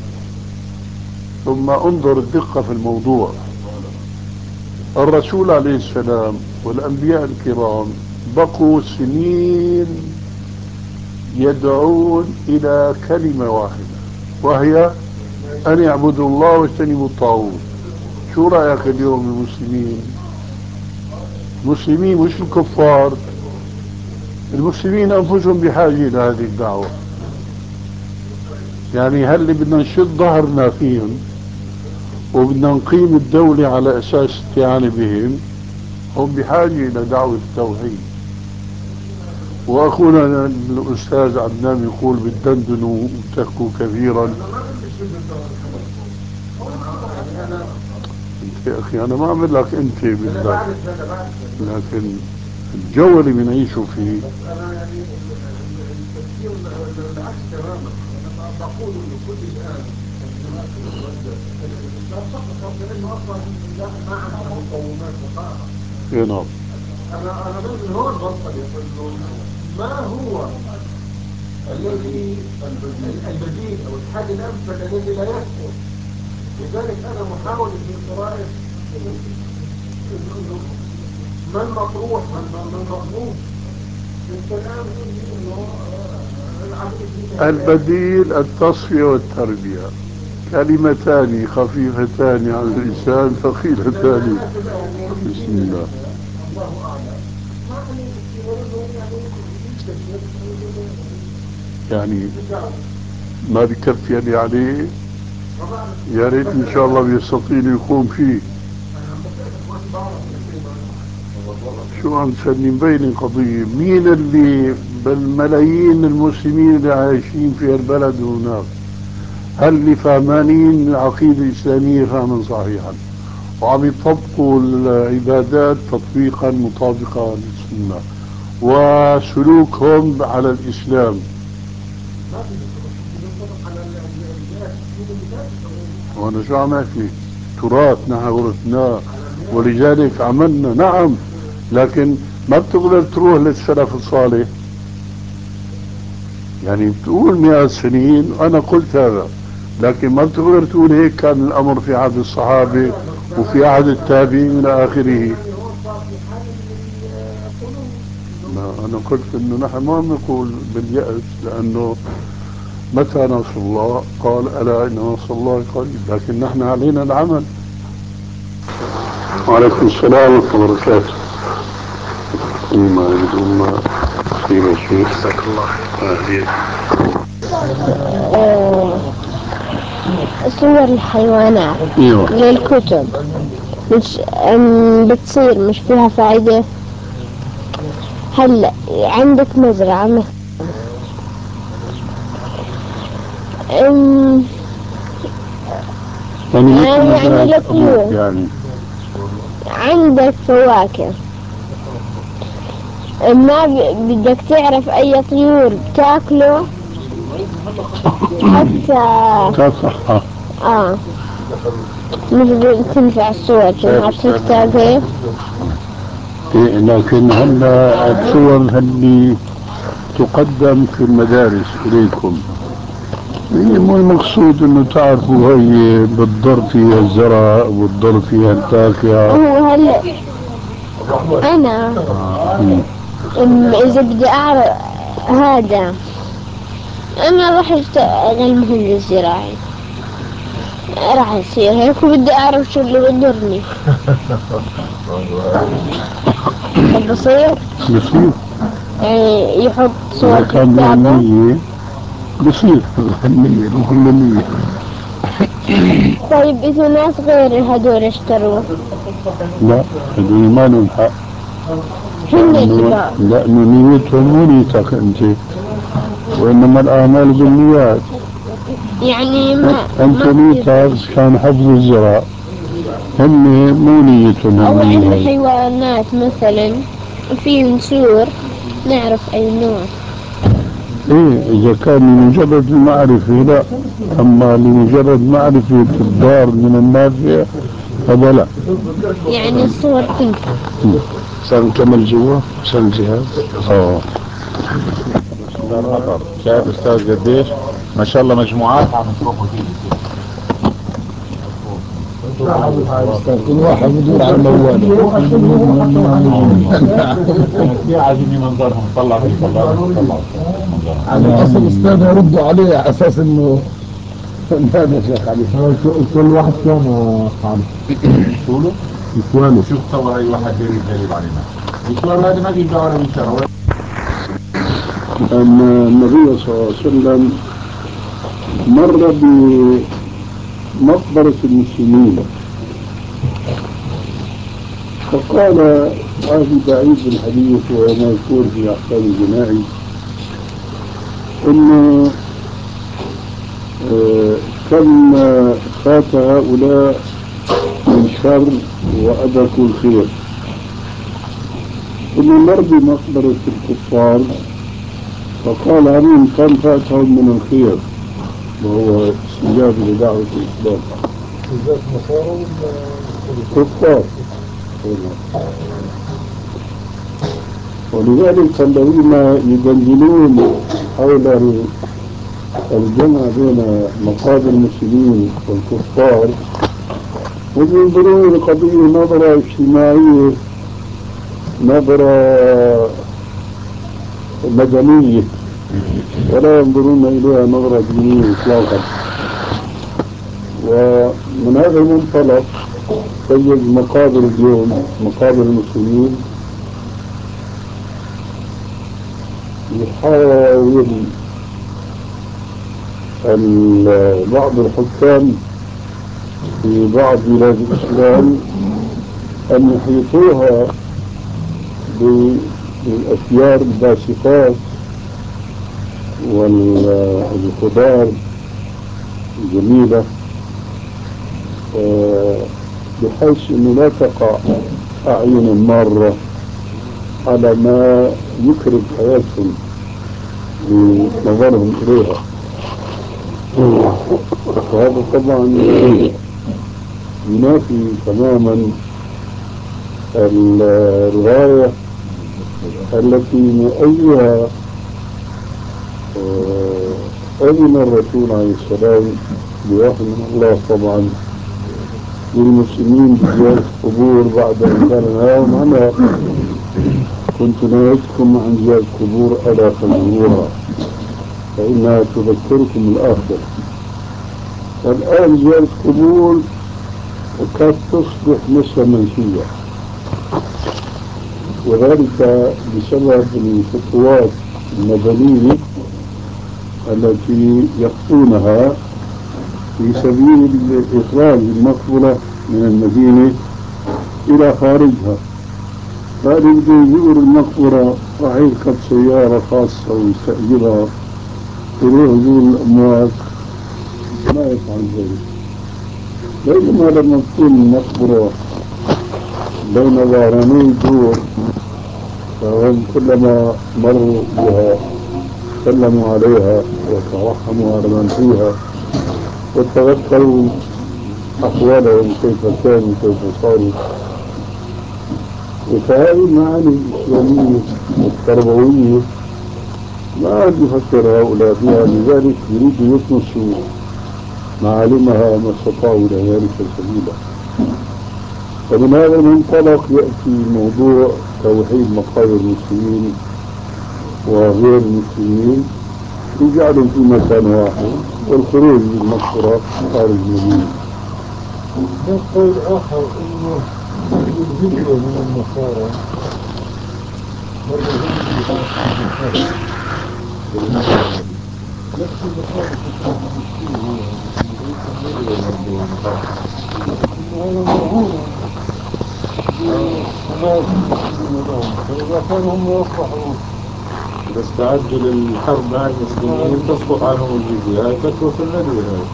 ثم انظر الدقة في الموضوع. الرسول عليه السلام والأنبياء الكرام بقوا سنين يدعون إلى كلمة واحدة، وهي أن يعبدوا الله واجتنبوا الطاغوت. شو رأيك اليوم المسلمين مش الكفار، المسلمين أنفسهم بحاجة إلى هذه الدعوة. يعني هل بدنا نشد ظهرنا فيهم وبدنا نقيم الدولة على أساس استعانة بهم؟ هم بحاجة إلى دعوة التوحيد. وأخونا الأستاذ عدنان يقول بالدندنوا وتكوا كثيرا. انت يا أخي أنا ما أعمل لك أنت بالله، لكن الجو اللي بنعيشه فيه. أنا يعني التفكير العكس تماما. أنا بقول إنه كل الآن الإسلام فقط لأنه أصلا ما عنده مقومات وقائمة. نعم. أنا من هون بنطلق إنه ما هو الذي البديل أو الحل الأمثل الذي لا يسقط. لذلك أنا محاول في قراءة إنه ما المطروح ما المطلوب. انت الآن البديل التصفية والتربية، كلمتان خفيفتان على اللسان ثقيلتان. بسم الله. الله أعلم. يعني ما بكفي اللي عليه، يا ريت ان شاء الله بيستطيع يقوم فيه. شو عم تسلم بين القضية؟ مين اللي بالملايين المسلمين اللي عايشين في البلد هناك، هل اللي فهمانين العقيدة الإسلامية فهما صحيحا وعم يطبقوا العبادات تطبيقا مطابقا للسنة وسلوكهم على الإسلام؟ وانا شو عم احكي؟ تراث نحن ورثناه ولذلك عملنا. نعم، لكن ما بتقدر تروح للسلف الصالح. يعني بتقول 100 سنين، أنا قلت هذا، لكن ما بتقدر تقول هيك كان الأمر في عهد الصحابة وفي عهد التابعين إلى آخره. ما أنا قلت إنه نحن ما نقول باليأس، لأنه متى نصر الله؟ قال ألا إن نصر الله قريب، لكن نحن علينا العمل. وعليكم السلام ورحمة الله وبركاته. فيما يبدو فيما شيء جزاك الله خير. صور الحيوانات للكتب مش بتصير مش فيها فائدة. هلا عندك مزرعة يعني لطيور، يعني عندك فواكه، ما بدك تعرف أي طيور بتاكله حتى تصحى. مش بتنفع الصور بتكتب هيك. لكن هلا الصور اللي تقدم في المدارس إليكم هي مو المقصود انه تعرفوا هي بتضر فيها الزرع وبتضر فيها الفاكهة. هو هلا انا اذا بدي اعرف هذا انا راح اشتغل مهندس زراعي، راح يصير هيك وبدي اعرف شو اللي بضرني. بصير يعني يحط صور في كتابه. بصير النية المهمة. طيب إذا ناس غير هدول اشتروا؟ لا، هدول ما لهم حق، لأنه نيتهم مو نيتك أنت، وإنما الأعمال بالنيات. يعني ما أنت نيتك كان حفظ الزرع، هم مو نيتهم. أو عندنا حيوانات مثلا في نسور نعرف أي نوع. إيه إذا كان لمجرد المعرفة لا، أما لمجرد معرفة الضار من النافع هذا لا. يعني الصور تنفع. سنكمل جوا عشان الجهاز. شايف أستاذ قديش ما شاء الله مجموعات عم تروحوا فيه. كل واحد يدور على موال. كثير عاجبني منظرهم، طلع في على الاصل استاذ يردوا عليه على اساس انه هذا شيخ علي. كل واحد كان خالد شو يكوانه. شوف تصور اي واحد يجرب علينا الصور هذه ما بيرجعوا ولا بيشتغلوا. أن النبي صلى الله عليه وسلم مر بمقبرة المسلمين فقال، هذه بعيد الحديث ومذكور في أحكام الجنائز، إنه كم فات هؤلاء من شر وأدركوا الخير. إنه مر بمقبرة الكفار فقال عليهم كم فاتهم من الخير، وهو استجاب لدعوة الإسلام. كفار. ولذلك الذين يدندنون حول الجمع بين مقابر المسلمين والكفار هم ينظرون للقضية نظرة اجتماعية، نظرة مدنية، ولا ينظرون إليها نظرة دينية إطلاقا. ومن هذا المنطلق تجد مقابر اليوم، مقابر المسلمين، يحاول بعض الحكام في بعض بلاد الإسلام أن يحيطوها بالأشجار الباسقات والخضار الجميلة، بحيث أنه لا تقع أعين مارة على ما يكرم حياتهم بنظرهم إليها. وهذا طبعا ينافي تماما الغاية التي من أجلها أذن الرسول عليه السلام بوحي من الله طبعا للمسلمين بزيارة القبور بعد أن كان نهاهم عنها. كنت نهيتكم عن زيارة القبور ألا فزوروها فإنها تذكركم الآخرة. الآن زيارة القبور قد تصبح نسبة منسية، وذلك بسبب الخطوات المدنية التي يخطونها في سبيل إخراج المقبرة من المدينة إلى خارجها. فإذا بده يزور المقبرة راح يركب سيارة خاصة ويستأجرها يروح يزور الأموات، ما يفعل ذلك. بينما لما تكون المقبرة بين ظهراني الدور فهم كلما مروا بها سلموا عليها وترحموا على من فيها وتذكروا أحوالهم كيف كانوا كيف صاروا. فهذه المعاني الإسلامية التربوية ما عاد يفكر هؤلاء فيها، لذلك يريدوا يطمسوا معالمها ما استطاعوا إلى ذلك سبيلا. ومن هذا المنطلق يأتي موضوع توحيد مقابر المسلمين وغير المسلمين يجعلهم في مكان واحد والخروج بالمقبرة خارج المدينة. قول آخر إنه الفيديو من النصارى بس تعجل الحرب مع المسلمين تسقط عنهم الجزية، هاي فتوى في النبي هاي.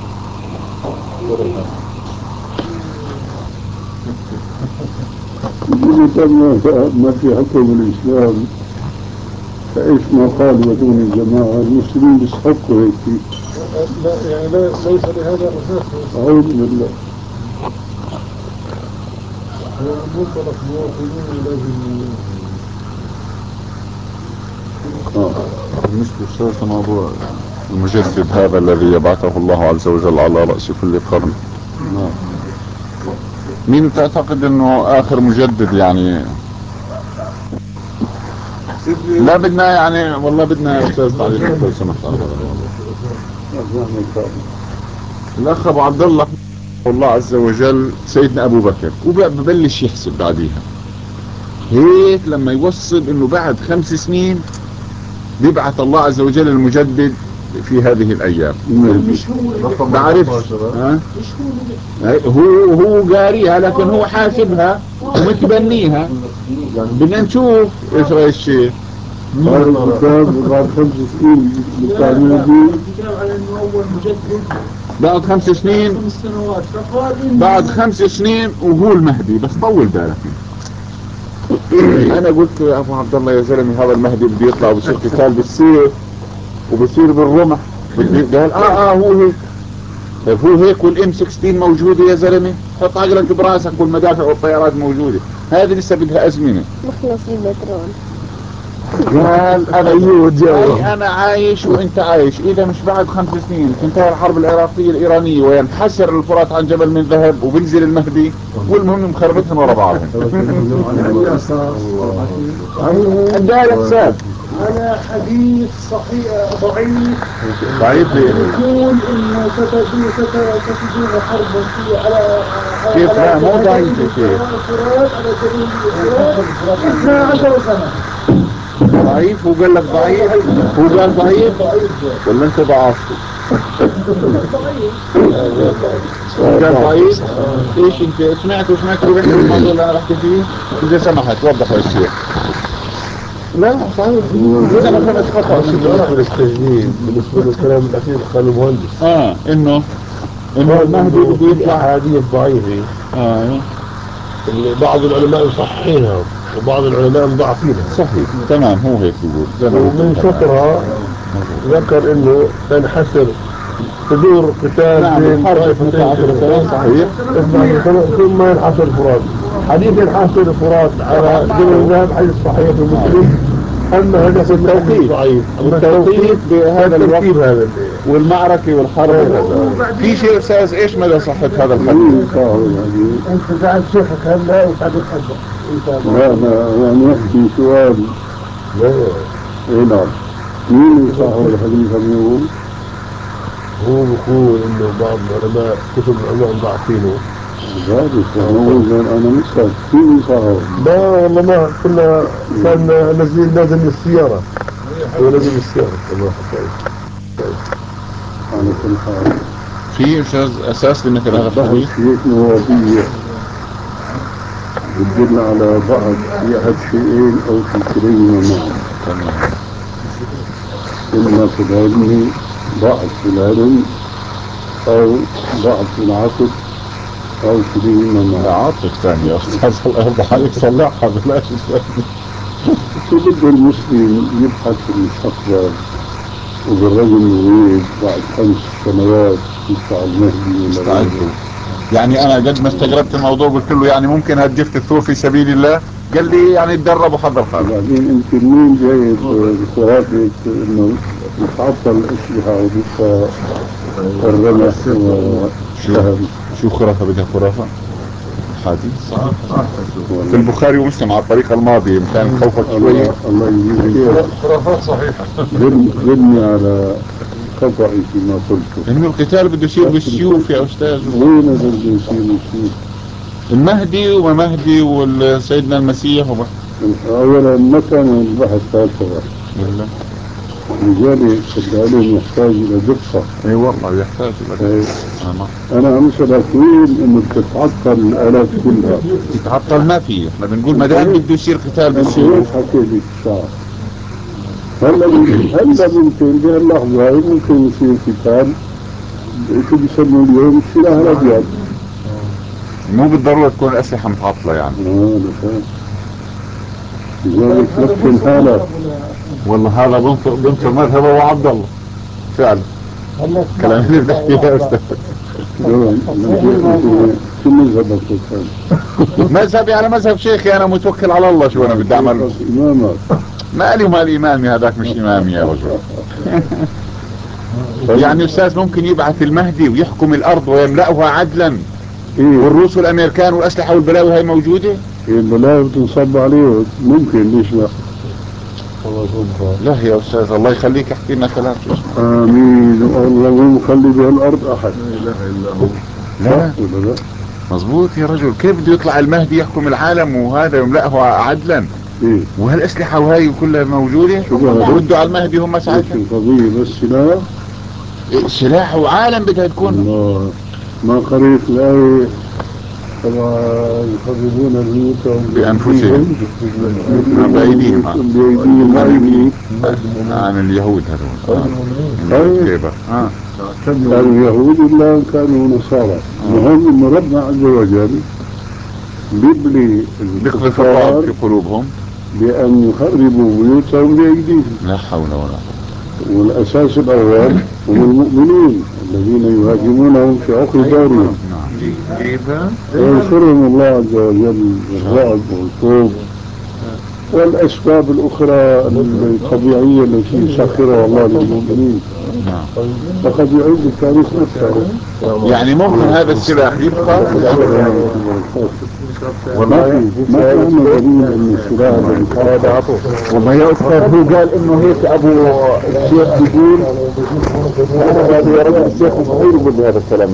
ما في حكم الإسلام فإيش ما قال ودون الجماعة المسلمين يستحقوا هيك. لا يعني ليس لهذا أساس. أعوذ بالله. منطلق مواطنين لازم. بالنسبة للثالث موضوع المجدد هذا الذي يبعثه الله عز وجل على رأس كل قرن، مين تعتقد انه اخر مجدد يعني؟ لا بدنا يعني والله بدنا يا استاذ تعليق لو سمحت على هذا الموضوع. الاخ ابو عبد الله الله عز وجل سيدنا ابو بكر وببلش يحسب بعديها هيك لما يوصل انه بعد 5 سنين بيبعث الله عز وجل المجدد في هذه الايام. مش هو بعرفش هو قاريها لكن هو حاسبها ومتبنيها. بدنا نشوف ايش راي الشيخ. هذا الكتاب بعد 5 سنين بالتعميم على انه اول مجدد بعد 5 سنين 5 سنوات فقال بعد 5 سنين وهو المهدي. بس طول بالك انا قلت يا ابو عبد الله يا زلمه هذا المهدي بده يطلع بصير قتال بالسيف وبصير بالرمح. قال هو هيك. طيب هو هيك والام 16 موجوده يا زلمه، حط عقلك براسك والمدافع والطيارات موجوده. هذه لسه بدها ازمنه. مخلص البترول. قال انا عايش وانت عايش. اذا مش بعد 5 سنين تنتهي الحرب العراقيه الايرانيه وينحسر الفرات عن جبل من ذهب وبنزل المهدي والمهم مخربتهم ورا بعضهم. الدار حساب على حديث صحيح ضعيف يقول انه ستجدون حربا على كيف؟ لا مو ضعيف يا شيخ. على سبيل الإسلام 12 سنة. ضعيف. هو قال لك ضعيف. هو قال ضعيف ولا انت ضعفته؟ قال ضعيف. ايش انت سمعت وبحكي الموضوع اللي انا بحكي فيه؟ اذا سمحت وضح يا شيخ. لا صحيح. اذا ما كانت خطأ من التجديد بالنسبة للكلام الأخير قال المهندس انه المهدي بده يطلع. أحاديث ضعيفة اللي بعض العلماء يصححينها وبعض العلماء مضاعفينها. صحيح تمام. هو هيك بيقول زي ما ومن شطرها ذكر انه تنحسر تدور قتال بين حرب طائفتين 12 سنة. صحيح. ثم ينحسر الفرات. حديث الحافظ الفرات على جبل الذهب حديث صحيح في مسلم، اما هذا التوقيت ضعيف، والتوقيت بهذا الوقت هذا والمعركة والحرب وكذا. في شيء أستاذ إيش مدى صحة هذا الحديث؟ انت قاعد شيخك هلا وقاعد تحدث. لا يعني يحكي سؤال. لا اي نعم. مين صاحب الحديث اليوم؟ هو بيقول انه بعض العلماء كتب العلماء ضعفينه. انا مسك مين صاحب؟ لا والله ما كنا كان نازل من السيارة، هو نازل من السيارة. الله على كل حال في أستاذ أساس لمثل هذا الحديث؟ هيك نوابية بتدل على ضعف في أحد شيئين أو في كليهما معا. إما في العلم ضعف في العلم أو ضعف في العقل أو كليهما معا. عاطف ثاني يا أستاذ، الله يرضى عليك صلحها بلاش. بده المسلم يبحث في المستقبل، وبالرجل يريد بعد 5 سنوات يطلع المهدي استعدوا. يعني انا قد ما استغربت الموضوع قلت له يعني ممكن هتجفت الثور في سبيل الله؟ قال لي يعني تدرب وحضر حالك. وبعدين انت مين جايب خرافة انه يتعطل الاسلحة ولسه الرمح شو خرافة بدها خرافة؟ حديث في البخاري ومسلم على الطريقة الماضية، كان خوفك شوية. الله يجزيك خرافات صحيحة. دلني على خطأي فيما قلته. انه القتال بده يصير بالسيوف يا استاذ. وين بده يصير بالسيوف؟ المهدي ومهدي وسيدنا المسيح اولا ما كان البحث هكذا. لذلك العلم يحتاج الى دقة. اي والله يحتاج الى انا عم اسالك وين انه بتتعطل الالات كلها؟ تتعطل ما في، احنا بنقول ما دام بده يصير قتال بالسيوف. حكي لك الشعب هلا ممكن بهاللحظة ممكن يصير قتال شو بيسموا اليوم السلاح الابيض. مو بالضرورة تكون الاسلحة متعطلة يعني. لذلك لكن حالك. والله هذا بنصر مذهبه وعبد الله فعلا كلام اللي بنحكيه يا استاذ. شو مذهبك يا مذهبي على مذهب شيخي، انا متوكل على الله. شو انا بدي اعمل؟ مالي ومال امامي، هذاك مش امامي يا رجل. يعني استاذ ممكن يبعث المهدي ويحكم الارض ويملأها عدلا، والروس والامريكان والاسلحة والبلاوي هاي موجودة. البلاوي بتنصب عليه ممكن، ليش لا؟ لا يا استاذ الله يخليك احكي لنا كلام. امين. والله مو مخلي بالارض احد. لا اله الا هو. لا مظبوط يا رجل. كيف بده يطلع المهدي يحكم العالم وهذا يملأه عدلا وهالاسلحة وهي كلها موجودة؟ ردوا على المهدي هم ساعتها. القضية بس سلاح. سلاح وعالم بدها تكون. الله ما قريت الآية طبعا يخربون بيوتهم بأنفسهم بأيديهم عن اليهود هذول. كانوا يهود إلا كانوا نصارى. المهم إن ربنا عز وجل بيبلي الكفار في قلوبهم بأن يخربوا بيوتهم بأيديهم. لا حول ولا قوة. والأساس الأول هم المؤمنين الذين يهاجمونهم في عقر دارهم. كيف؟ وينصرهم الله عز وجل بالرعب والخوف والأسباب الأخرى الطبيعية التي يسخرها الله للمؤمنين. فقد يعيد التاريخ نفسه. يعني ممكن هذا السلاح يبقى والله ما كان دليل ان السلاح هذا. والله يا استاذ هو قال انه هيك ابو الشيخ بيقول، وانا يا رب الشيخ صغير يقول لي هذا الكلام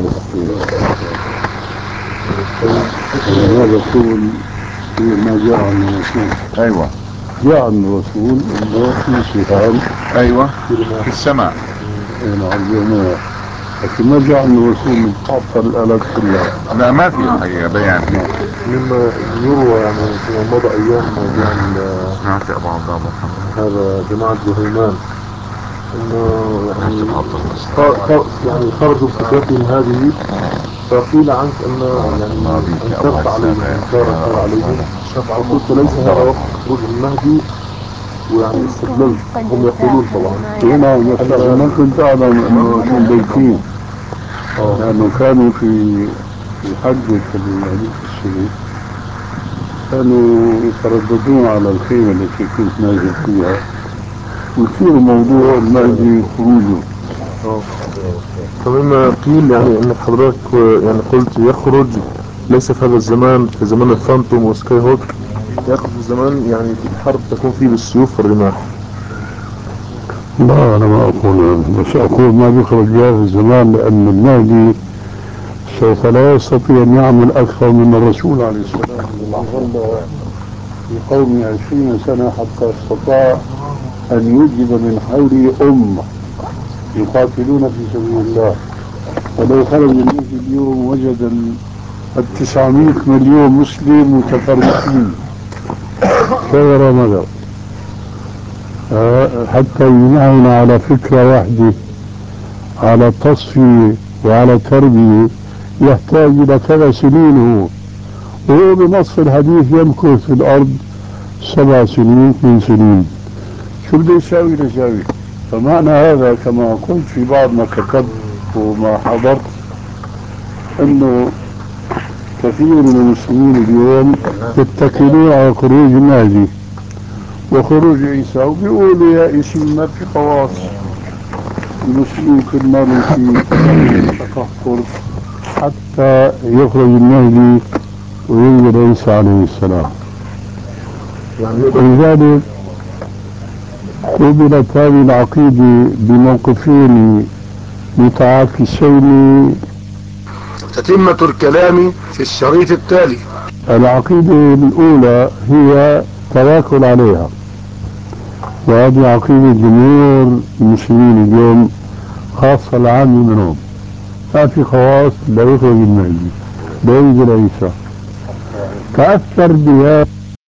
هذا الرسول ما جاء عن الرسول. ايوه جاء عن الرسول انه في سهام. ايوه في السماء. نعم. لكن ما جاء عن الرسول تعطل الالات كلها. لا ما في الحقيقه بيان. مما يروى يعني في مضى ايام نافع بعض هذا جماعة جهيمان انه يعني خرجوا بفكرتهم هذه، فقيل عنك ان يعني انكرت عليهم انكار عليهم، فقلت ليس هذا وقت خروج المهدي، ويعني استدللت. هم يقولون طبعا هنا ما كنت اعلم انه في البيتين لانه كانوا في حجة هذيك السنة كانوا يترددون على الخيمة التي كنت نازل فيها، ويصير موضوع المهدي خروجه. فمما قيل يعني انك حضرتك يعني قلت يخرج ليس في هذا الزمان، في زمان الفانتوم وسكاي هوك، يخرج في زمان يعني الحرب تكون فيه بالسيوف والرماح. لا أنا ما أقول، بس أقول ما بيخرج في الزمان، لأن المهدي سوف لا يستطيع أن يعمل أكثر من الرسول عليه السلام. ظل في قومه 20 سنة حتى استطاع أن يوجد من حوله أمة يقاتلون في سبيل الله. ولو خرج المهدي اليوم وجد 900 مليون مسلم متفرقين شجرة مدى، حتى يجمعون على فكرة واحدة، على تصفية وعلى تربية، يحتاج إلى 3 سنين. وهو بنص الحديث يمكث في الأرض 7 سنين 8 سنين. شو بده يساوي لساوي؟ فمعنى هذا كما قلت في بعض ما كتبت وما حضرت، انه كثير من المسلمين اليوم يتكلون على خروج المهدي وخروج عيسى، وبيقولوا يائسين ما في خواص، المسلمين كل ما في تكفر حتى يخرج المهدي وينزل عيسى عليه السلام. ولذلك قبلت هذه العقيدة بموقفين متعاكسين. تتمة الكلام في الشريط التالي. العقيدة الأولى هي تواكل عليها، وهذه عقيدة جمهور المسلمين اليوم خاصة العامة منهم. ما في خواص، لا يخرج المهدي لا ينزل عيسى. تأثر بها